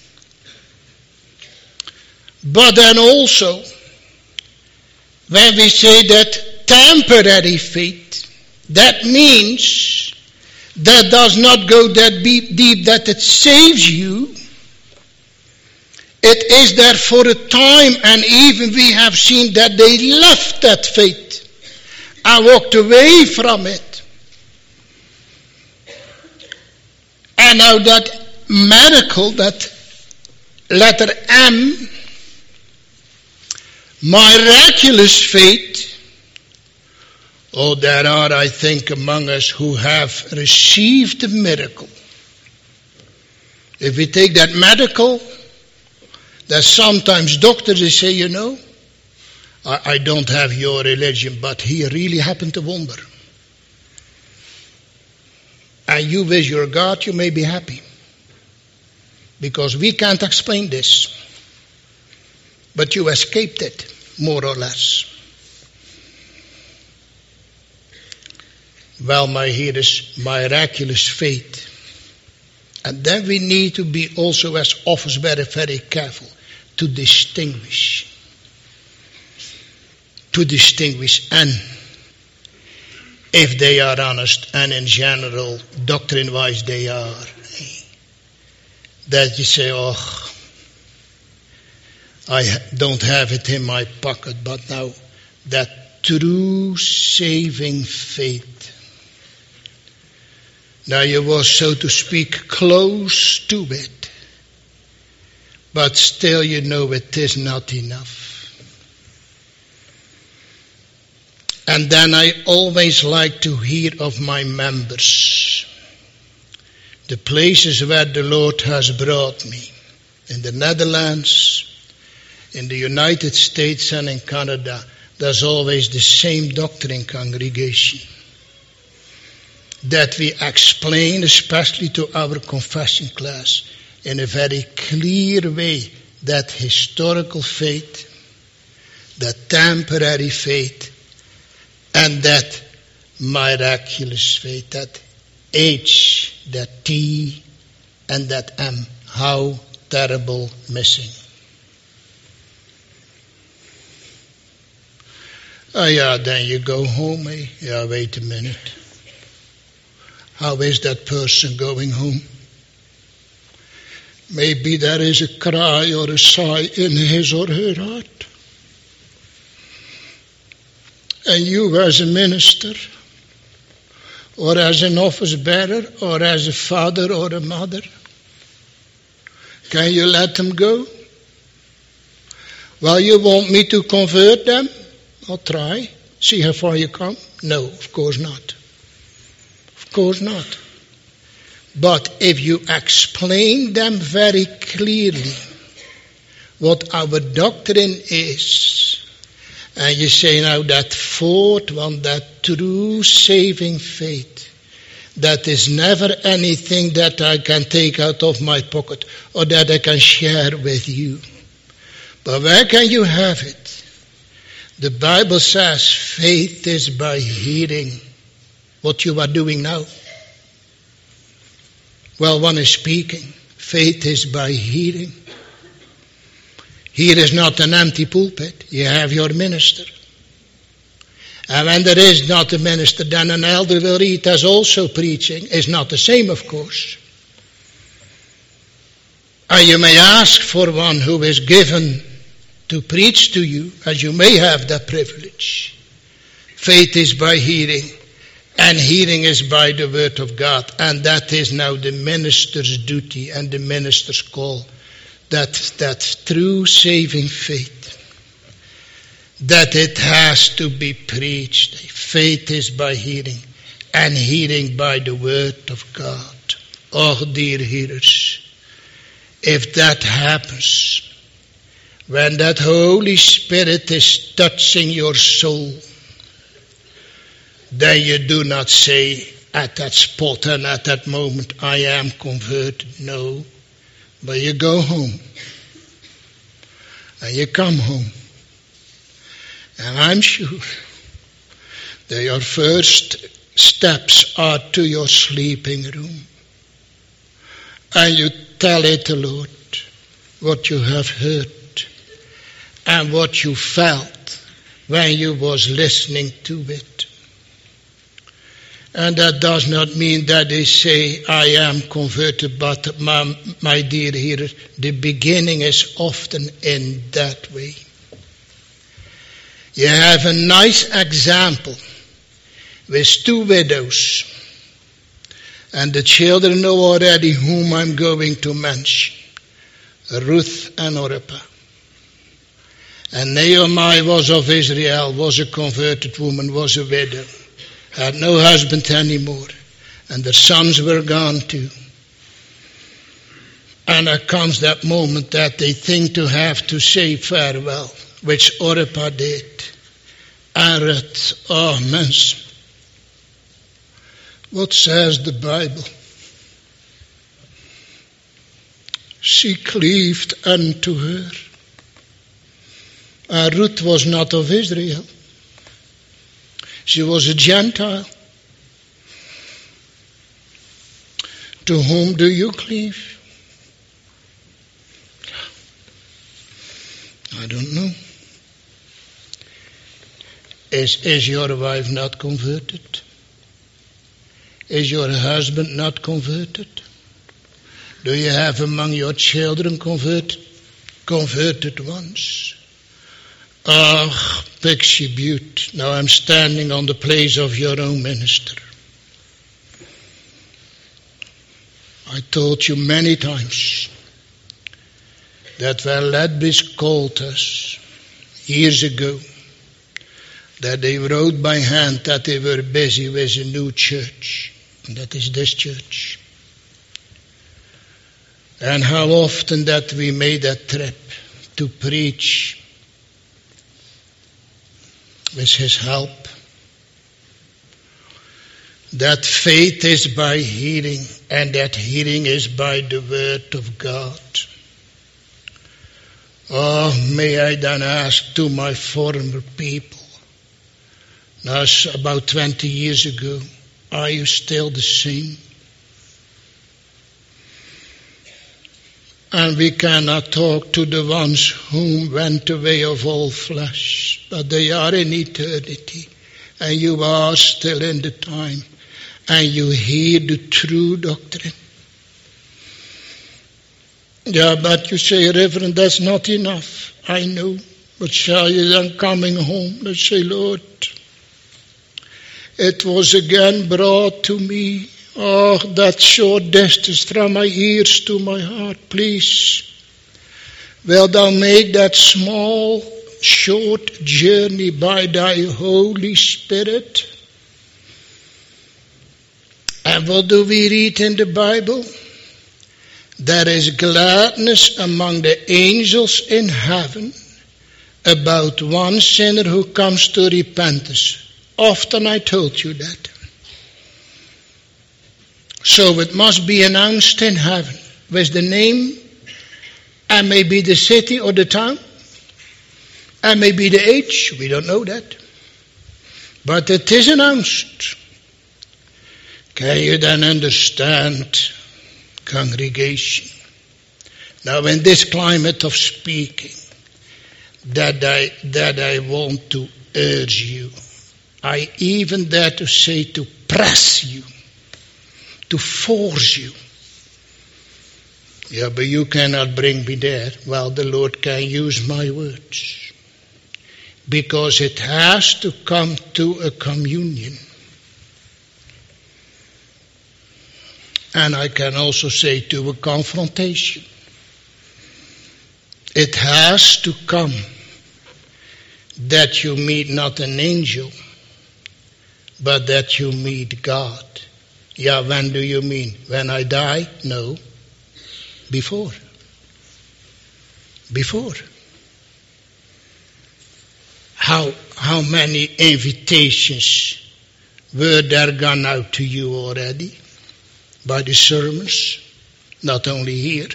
But then also, when we say that temporary faith, that means that does not go that deep, deep that it saves you. It is there for a time, and even we have seen that they left that faith and walked away from it. And now that miracle, that letter M, miraculous faith. Oh, there are, I think, among us who have received the miracle. If we take that medical, there's sometimes doctors, they say, you know, I, I don't have your religion, but he really happened to wonder. And you with your God, you may be happy. Because we can't explain this. But you escaped it, more or less. Well, my here is miraculous faith. And then we need to be also as officers very, very careful to distinguish. To distinguish. And if they are honest, and in general, doctrine-wise they are, that you say, oh, I don't have it in my pocket, but now that true saving faith. Now you were, so to speak, close to it, but still you know it is not enough. And then I always like to hear of my members, the places where the Lord has brought me, in the Netherlands, in the United States and in Canada. There's always the same doctrine congregation that we explain, especially to our confession class, in a very clear way, that historical faith, that temporary faith, and that miraculous faith, that H, that T, and that M. How terrible missing. Oh yeah, then you go home, eh? Yeah, wait a minute. How is that person going home? Maybe there is a cry or a sigh in his or her heart. And you as a minister, or as an office bearer, or as a father or a mother, can you let them go? Well, you want me to convert them? I'll try. See how far you come? No, of course not. Of course not. But if you explain them very clearly, what our doctrine is, and you say now that fourth one, that true saving faith, that is never anything that I can take out of my pocket or that I can share with you. But where can you have it? The Bible says faith is by hearing. What you are doing now. Well, one is speaking. Faith is by hearing. Here is not an empty pulpit. You have your minister. And when there is not a minister, then an elder will read as also preaching. It's not the same, of course. And you may ask for one who is given to preach to you, as you may have that privilege. Faith is by hearing, and hearing is by the word of God. And that is now the minister's duty and the minister's call. That, that true saving faith, that it has to be preached. Faith is by hearing, and hearing by the word of God. Oh, dear hearers, if that happens, when that Holy Spirit is touching your soul, then you do not say at that spot and at that moment, I am converted. No. But you go home. And you come home. And I'm sure that your first steps are to your sleeping room. And you tell it to the Lord what you have heard and what you felt when you was listening to it. And that does not mean that they say, I am converted, but my, my dear hearer, the beginning is often in that way. You have a nice example with two widows. And the children know already whom I'm going to mention. Ruth and Orpah. And Naomi was of Israel, was a converted woman, was a widow. Had no husband anymore. And their sons were gone too. And there comes that moment that they think to have to say farewell, which Orpah did. And Ruth, oh mens, what says the Bible? She cleaved unto her. And Ruth was not of Israel. She was a Gentile. To whom do you cleave? I don't know. Is, is your wife not converted? Is your husband not converted? Do you have among your children converted, converted ones? Ah, Pixie Butte, now I'm standing on the place of your own minister. I told you many times that when Ledbis called us years ago, that they wrote by hand that they were busy with a new church. And that is this church. And how often that we made that trip to preach with his help. That faith is by hearing, and that hearing is by the word of God. Oh, may I then ask to my former people, now it's about twenty years ago, are you still the same? And we cannot talk to the ones whom went away of all flesh, but they are in eternity, and you are still in the time, and you hear the true doctrine. Yeah, but you say, Reverend, that's not enough. I know. But shall you then coming home, let's say, Lord, it was again brought to me. Oh, that short distance from my ears to my heart, please. Wilt thou make that small, short journey by thy Holy Spirit? And what do we read in the Bible? There is gladness among the angels in heaven about one sinner who comes to repentance. Often I told you that. So it must be announced in heaven with the name, and maybe the city or the town, and maybe the age. We don't know that. But it is announced. Can you then understand, congregation? Now in this climate of speaking, that I, that I want to urge you, I even dare to say to press you, to force you. Yeah, but you cannot bring me there. Well, the Lord can use my words. Because it has to come to a communion. And I can also say to a confrontation. It has to come that you meet not an angel, but that you meet God. Yeah, when do you mean? When I die? No. Before. Before. How, how many invitations were there gone out to you already? By the sermons, not only here,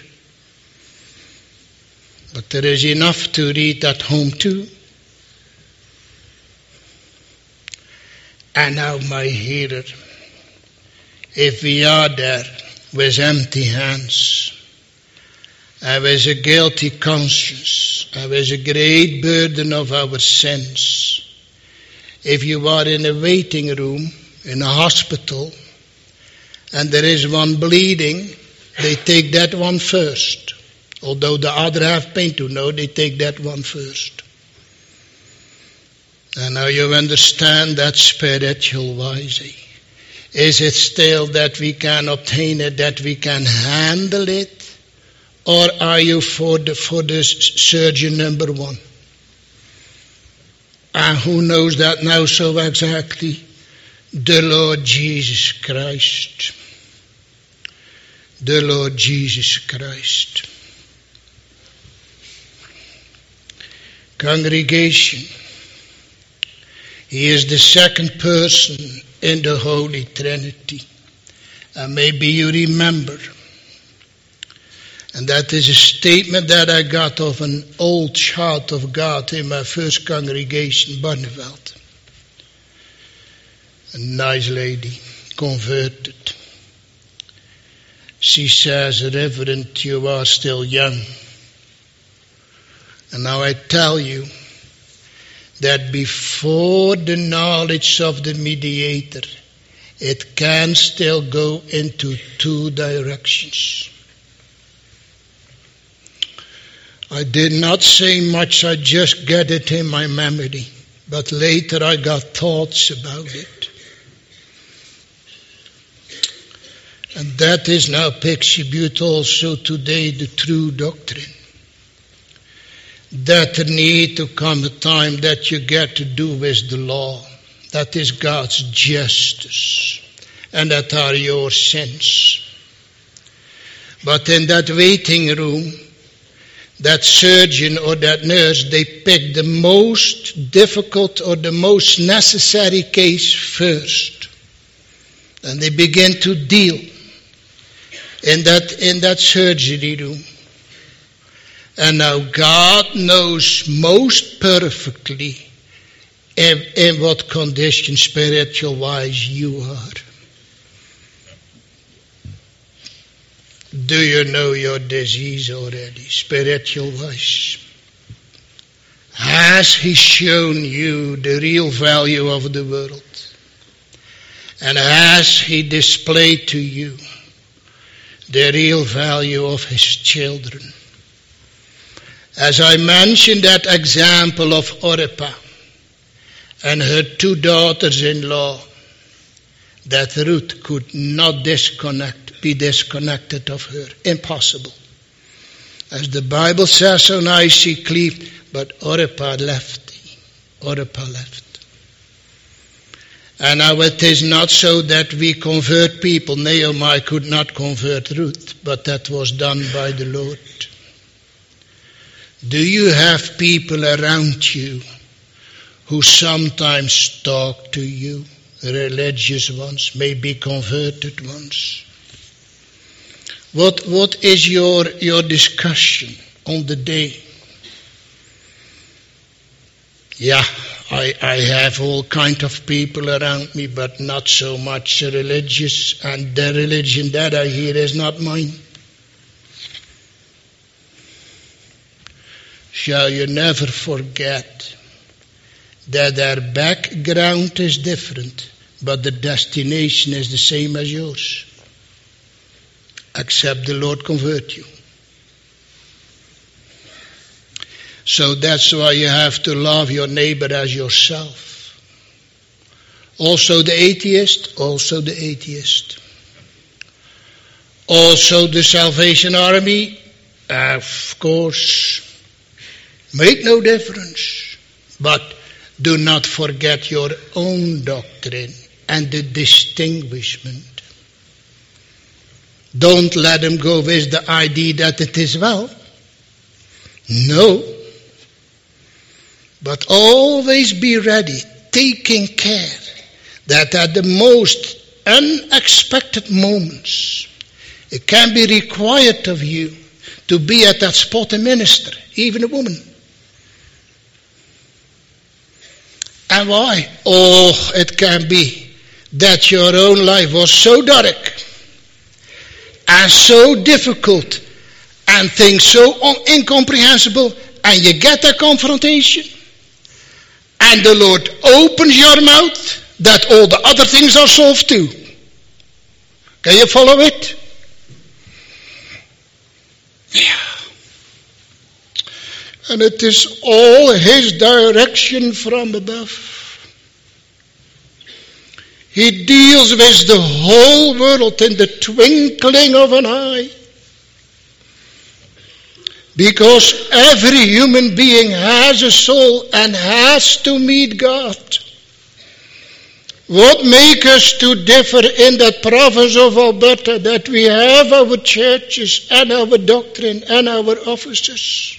but there is enough to read at home too. And now, my hearer, if we are there with empty hands, and with a guilty conscience, and with a great burden of our sins, if you are in a waiting room, in a hospital, and there is one bleeding, they take that one first. Although the other have pain to know, they take that one first. And now you understand that spiritual wisely. Is it still that we can obtain it, that we can handle it? Or are you for the, for the surgeon number one? And who knows that now so exactly? The Lord Jesus Christ. The Lord Jesus Christ. Congregation, He is the second person in the Holy Trinity. And maybe you remember, and that is a statement that I got of an old child of God in my first congregation, Barneveld. A nice lady, converted. She says, Reverend, you are still young. And now I tell you that before the knowledge of the mediator, it can still go into two directions. I did not say much, I just get it in my memory. But later I got thoughts about it. And that is now exhibit also today the true doctrine. That there need to come a time that you get to do with the law. That is God's justice. And that are your sins. But in that waiting room, that surgeon or that nurse, they pick the most difficult or the most necessary case first. And they begin to deal in that, in that surgery room. And now God knows most perfectly in, in what condition spiritual wise you are. Do you know your disease already, spiritual wise? Has He shown you the real value of the world? And has He displayed to you the real value of His children? As I mentioned that example of Orpah and her two daughters-in-law, that Ruth could not disconnect, be disconnected of her. Impossible. As the Bible says so nicely, cleaved, but Orpah left. Orpah left. And now it is not so that we convert people. Naomi could not convert Ruth, but that was done by the Lord. Do you have people around you who sometimes talk to you? Religious ones, maybe converted ones. What what is your your discussion on the day? Yeah, I, I have all kind of people around me, but not so much religious, and the religion that I hear is not mine. Shall you never forget that their background is different, but the destination is the same as yours. Except the Lord convert you. So that's why you have to love your neighbor as yourself. Also the atheist, also the atheist. Also the Salvation Army, of course. Make no difference. But do not forget your own doctrine and the distinguishment. Don't let them go with the idea that it is well. No. But always be ready, taking care that at the most unexpected moments, it can be required of you to be at that spot a minister, even a woman. And why? Oh, it can be that your own life was so dark and so difficult and things so incomprehensible, and you get a confrontation. And the Lord opens your mouth that all the other things are solved too. Can you follow it? Yeah. And it is all His direction from above. He deals with the whole world in the twinkling of an eye. Because every human being has a soul and has to meet God. What makes us to differ in that province of Alberta, that we have our churches and our doctrine and our offices?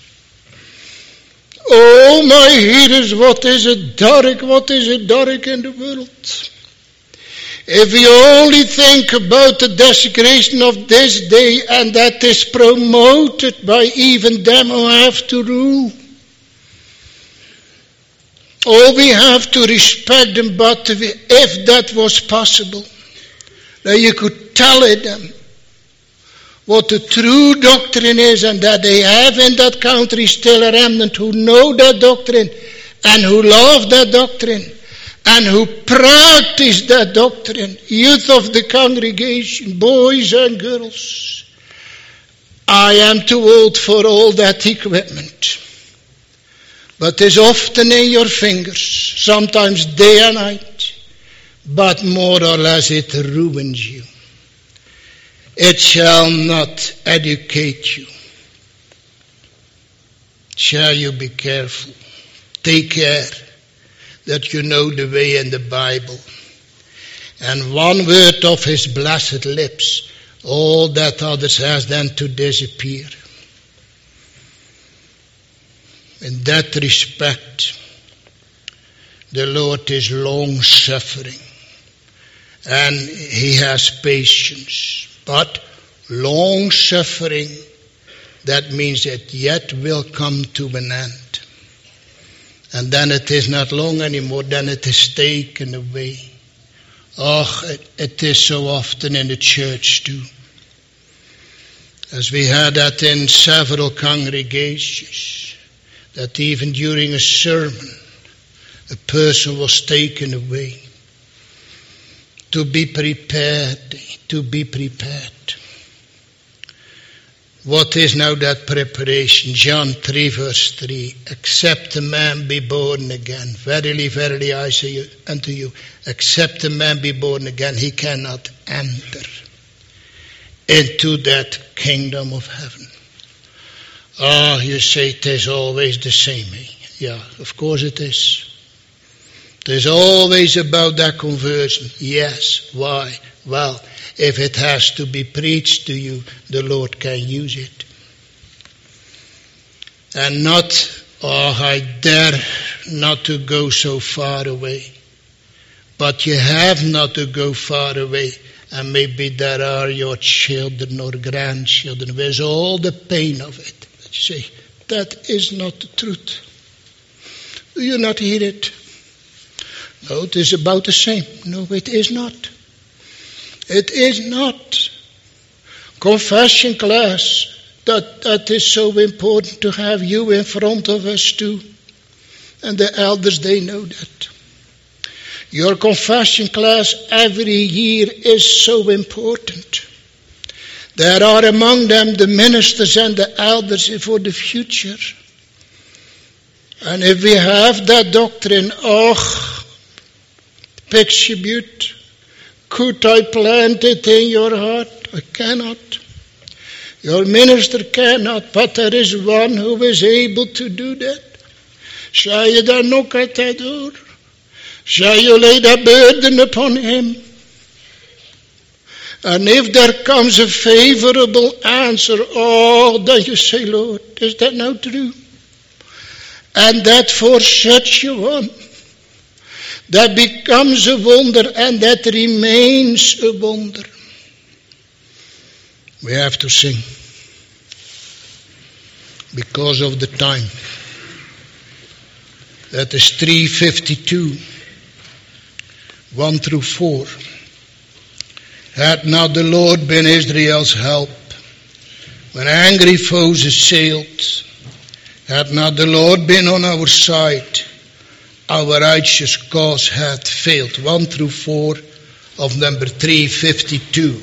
Oh my hearers, what is it dark, what is it dark in the world? If we only think about the desecration of this day, and that is promoted by even them who have to rule. Oh, we have to respect them, but if that was possible, then you could tell them what the true doctrine is, and that they have in that country still a remnant who know that doctrine, and who love that doctrine, and who practice that doctrine. Youth of the congregation, boys and girls, I am too old for all that equipment. But it's often in your fingers, sometimes day and night. But more or less it ruins you. It shall not educate you. Shall you be careful? Take care that you know the way in the Bible. And one word of His blessed lips, all that others has then to disappear. In that respect, the Lord is long-suffering. And He has patience. But long-suffering, that means it yet will come to an end. And then it is not long anymore, then it is taken away. Oh, it, it is so often in the church too. As we had that in several congregations, that even during a sermon, a person was taken away. To be prepared, to be prepared. What is now that preparation? John three verse three. Except a man be born again. Verily, verily, I say unto you, except a man be born again, he cannot enter into that kingdom of heaven. Ah, oh, you say it is always the same. Eh? Yeah, of course it is. It is always about that conversion. Yes. Why? Well, if it has to be preached to you, the Lord can use it. And not, oh, I dare not to go so far away. But you have not to go far away. And maybe there are your children or grandchildren. Where's all the pain of it? That you say, that is not the truth. Do you not hear it? No, it is about the same. No, it is not. It is not. Confession class, that, that is so important to have you in front of us too. And the elders, they know that. Your confession class every year is so important. There are among them the ministers and the elders for the future. And if we have that doctrine, oh, picture beaut, could I plant it in your heart? I cannot. Your minister cannot, but there is one who is able to do that. Shall you dan knock at that door? Shall you lay that burden upon him? And if there comes a favorable answer, oh, then you say, Lord, is that now true? And that for such a one, that becomes a wonder and that remains a wonder. We have to sing because of the time. That is three fifty-two, one through four. Had not the Lord been Israel's help when angry foes assailed? Had not the Lord been on our side, our righteous cause had failed. One through four of number three fifty-two.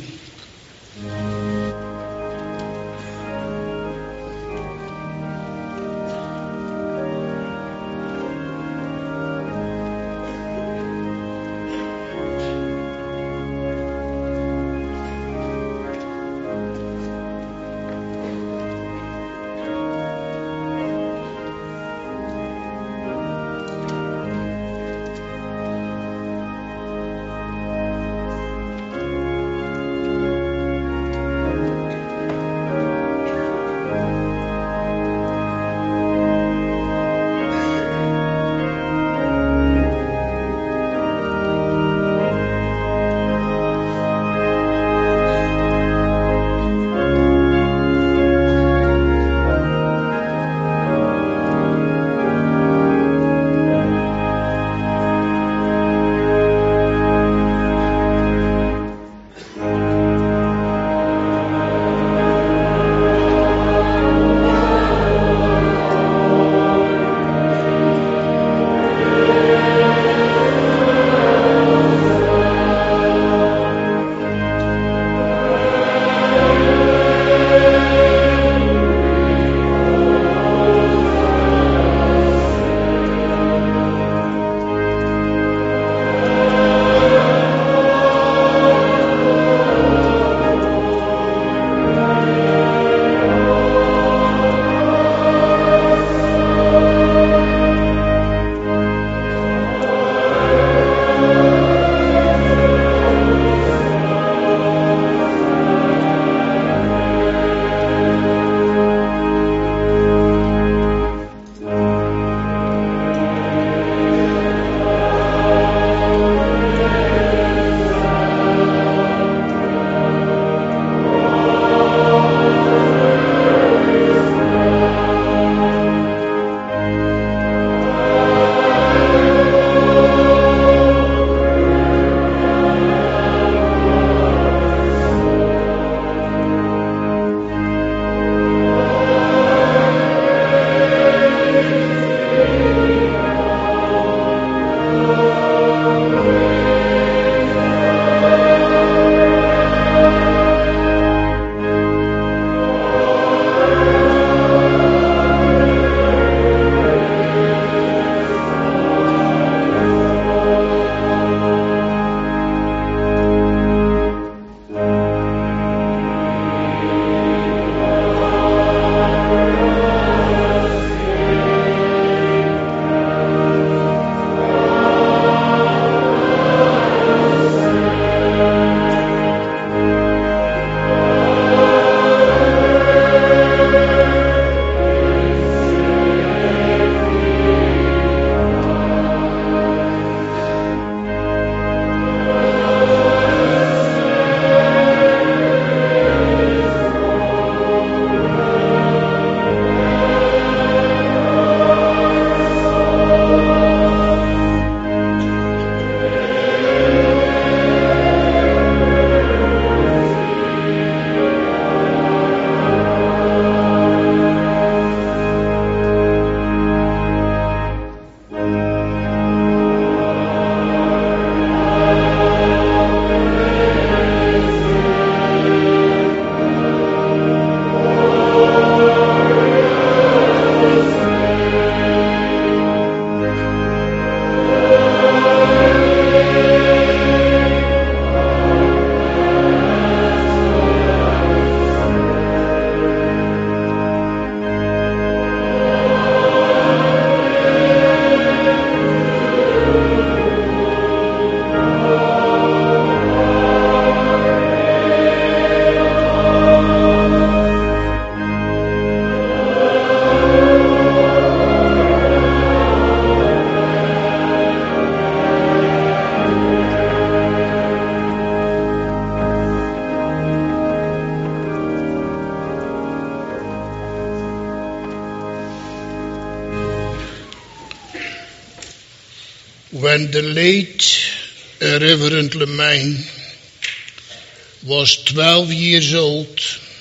When the late Reverend Lemijn was twelve years old,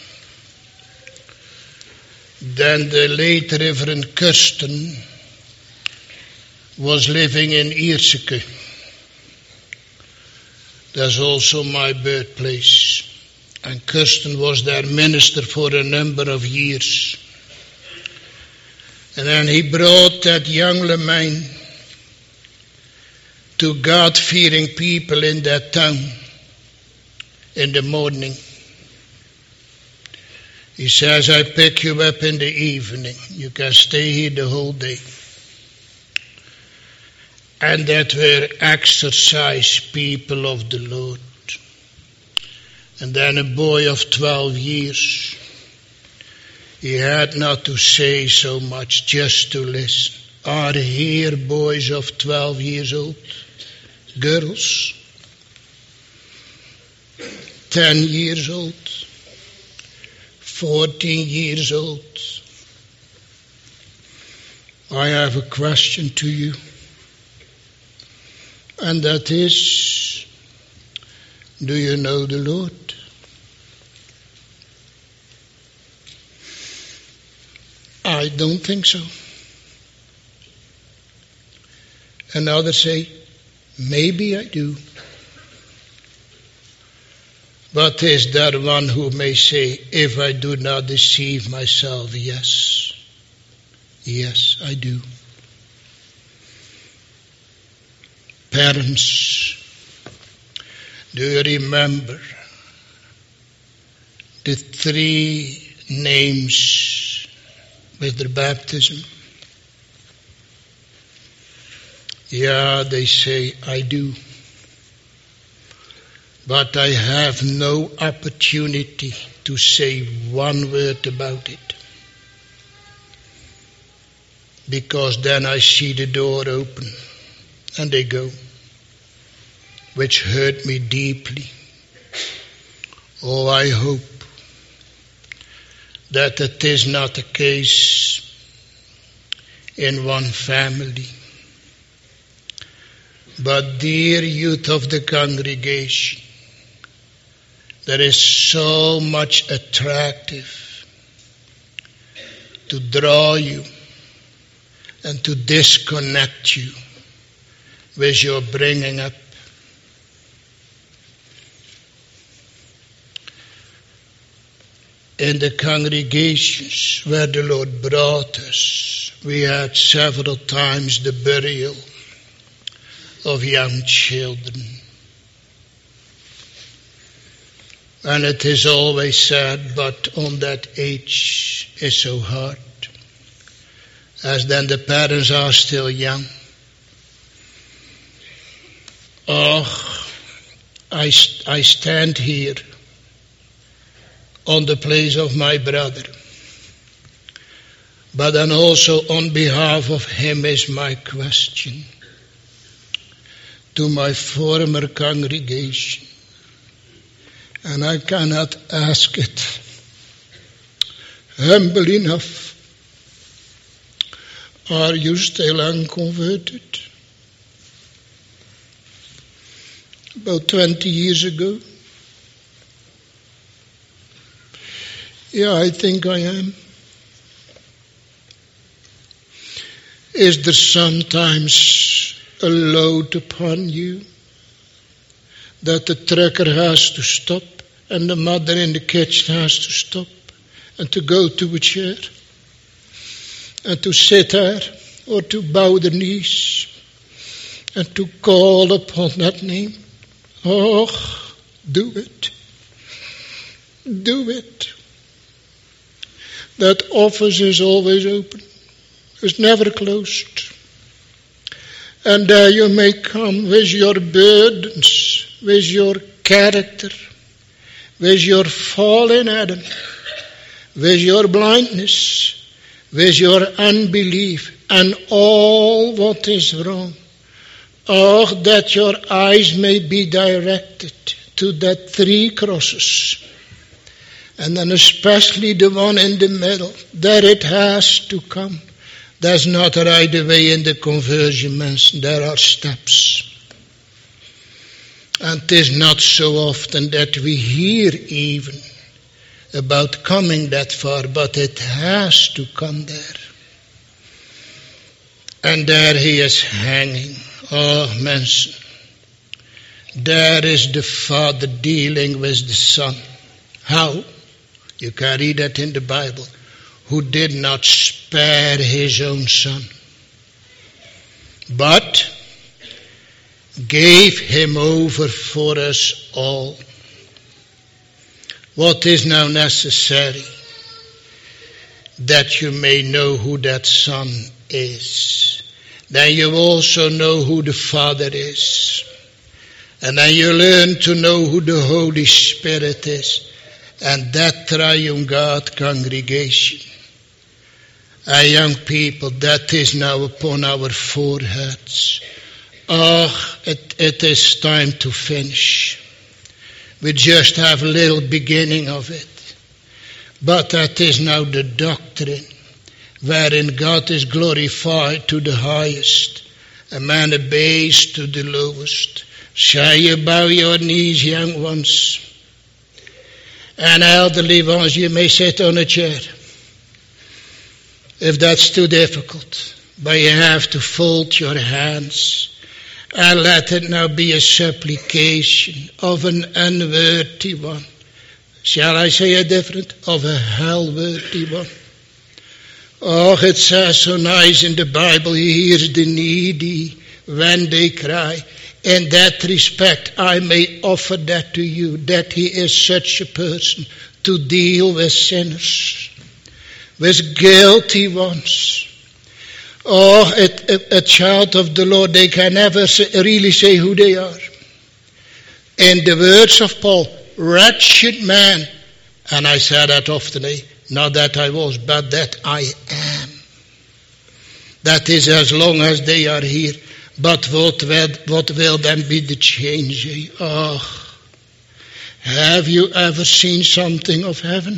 then the late Reverend Kirsten was living in Ierseke. That's also my birthplace. And Kirsten was their minister for a number of years. And then he brought that young Lemijn to God-fearing people in that town in the morning. He says, I pick you up in the evening. You can stay here the whole day. And that were exercise people of the Lord. And then a boy of twelve years. He had not to say so much, just to listen. Are here boys of twelve years old? Girls? ten years old? fourteen years old? I have a question to you. And that is, do you know the Lord? I don't think so. And others say, maybe I do. But is there one who may say, if I do not deceive myself, yes. Yes, I do. Parents, do you remember the three names with their baptism? Yeah, they say, I do. But I have no opportunity to say one word about it. Because then I see the door open and they go, which hurt me deeply. Oh, I hope that it is not the case in one family. But dear youth of the congregation, there is so much attractive to draw you and to disconnect you with your bringing up. In the congregations where the Lord brought us, we had several times the burial of young children. And it is always sad, but on that age is so hard. As then the parents are still young. Oh, I, I stand here on the place of my brother. But then also on behalf of him is my question to my former congregation. And I cannot ask it humble enough. Are you still unconverted? About twenty years ago. Yeah, I think I am. Is there sometimes a load upon you that the trucker has to stop and the mother in the kitchen has to stop and to go to a chair and to sit there or to bow the knees and to call upon that name? Oh, do it. Do it. That office is always open. It's never closed. And there you may come with your burdens, with your character, with your fallen Adam, with your blindness, with your unbelief, and all what is wrong. Oh, that your eyes may be directed to that three crosses. And then especially the one in the middle, that it has to come. That's not right away in the conversion, mensen. There are steps. And it is not so often that we hear even about coming that far, but it has to come there. And there he is hanging. Oh, mensen. There is the Father dealing with the Son. How? You can read that in the Bible. Who did not spare his own Son, but gave him over for us all. What is now necessary? That you may know who that Son is. Then you also know who the Father is. And then you learn to know who the Holy Spirit is. And that triune God congregation. And young people, that is now upon our foreheads. Oh, it, it is time to finish. We just have a little beginning of it. But that is now the doctrine wherein God is glorified to the highest, and man obeys to the lowest. Shall you bow your knees, young ones? And elderly ones, you may sit on a chair. If that's too difficult, but you have to fold your hands and let it now be a supplication of an unworthy one. Shall I say it different? Of a hell-worthy one. Oh, it says so nice in the Bible, he hears the needy when they cry. In that respect, I may offer that to you, that he is such a person to deal with sinners, with guilty ones. Oh, a, a, a child of the Lord, they can never say, really say who they are. In the words of Paul, wretched man, and I said that often, not that I was, but that I am. That is as long as they are here. But what will, what will then be the change? Oh, have you ever seen something of heaven?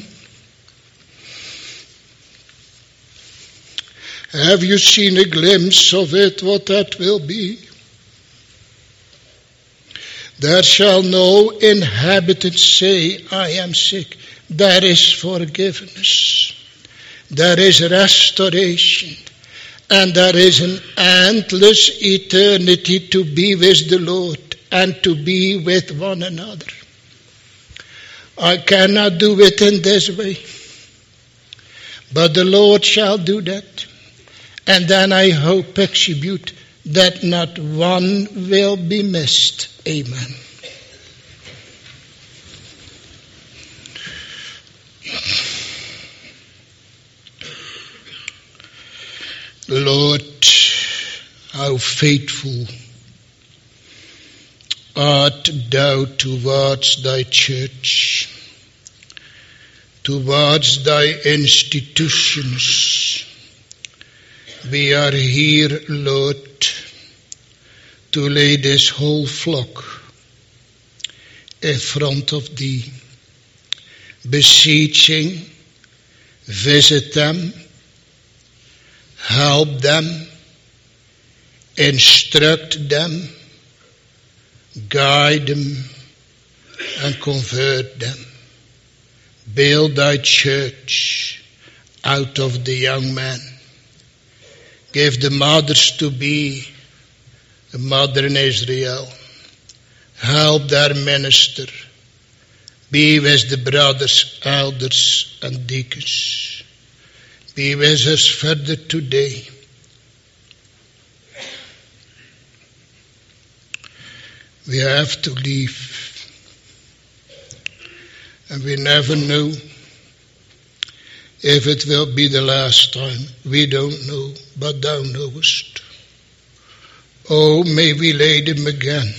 Have you seen a glimpse of it, what that will be? There shall no inhabitant say, I am sick. There is forgiveness. There is restoration. And there is an endless eternity to be with the Lord and to be with one another. I cannot do it in this way. But the Lord shall do that. And then I hope, execute, that not one will be missed. Amen. Lord, how faithful art thou towards thy church, towards thy institutions. We are here, Lord, to lay this whole flock in front of thee, beseeching, visit them, help them, instruct them, guide them, and convert them. Build thy church out of the young men. Give the mothers to be a mother in Israel. Help their minister. Be with the brothers, elders, and deacons. Be with us further today. We have to leave. And we never know if it will be the last time. We don't know, but thou knowest. Oh, may we lay them again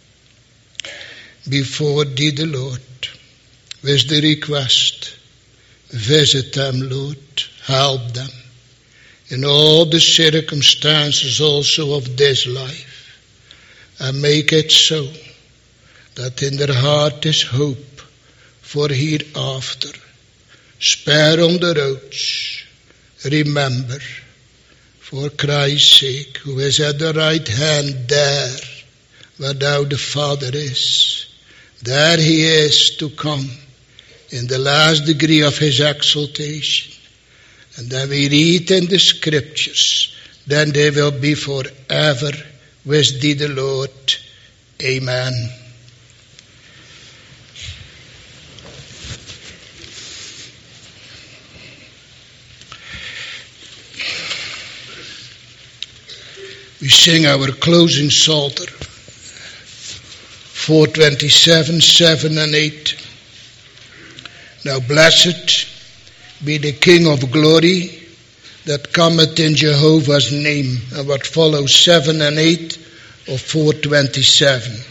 before thee, the Lord, with the request, visit them, Lord. Help them in all the circumstances also of this life, and make it so that in their heart is hope for hereafter. Spare on the roads, remember for Christ's sake, who is at the right hand there, where thou the Father is. There he is to come in the last degree of his exaltation. And then we read in the scriptures, then they will be forever with thee, the Lord. Amen. We sing our closing psalter, four twenty-seven, seven and eight. Now blessed be the King of glory that cometh in Jehovah's name. And what follows seven and eight of four twenty-seven.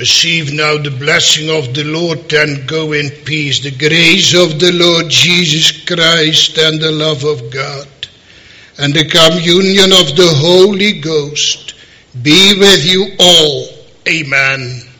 Receive now the blessing of the Lord and go in peace. The grace of the Lord Jesus Christ and the love of God and the communion of the Holy Ghost be with you all. Amen.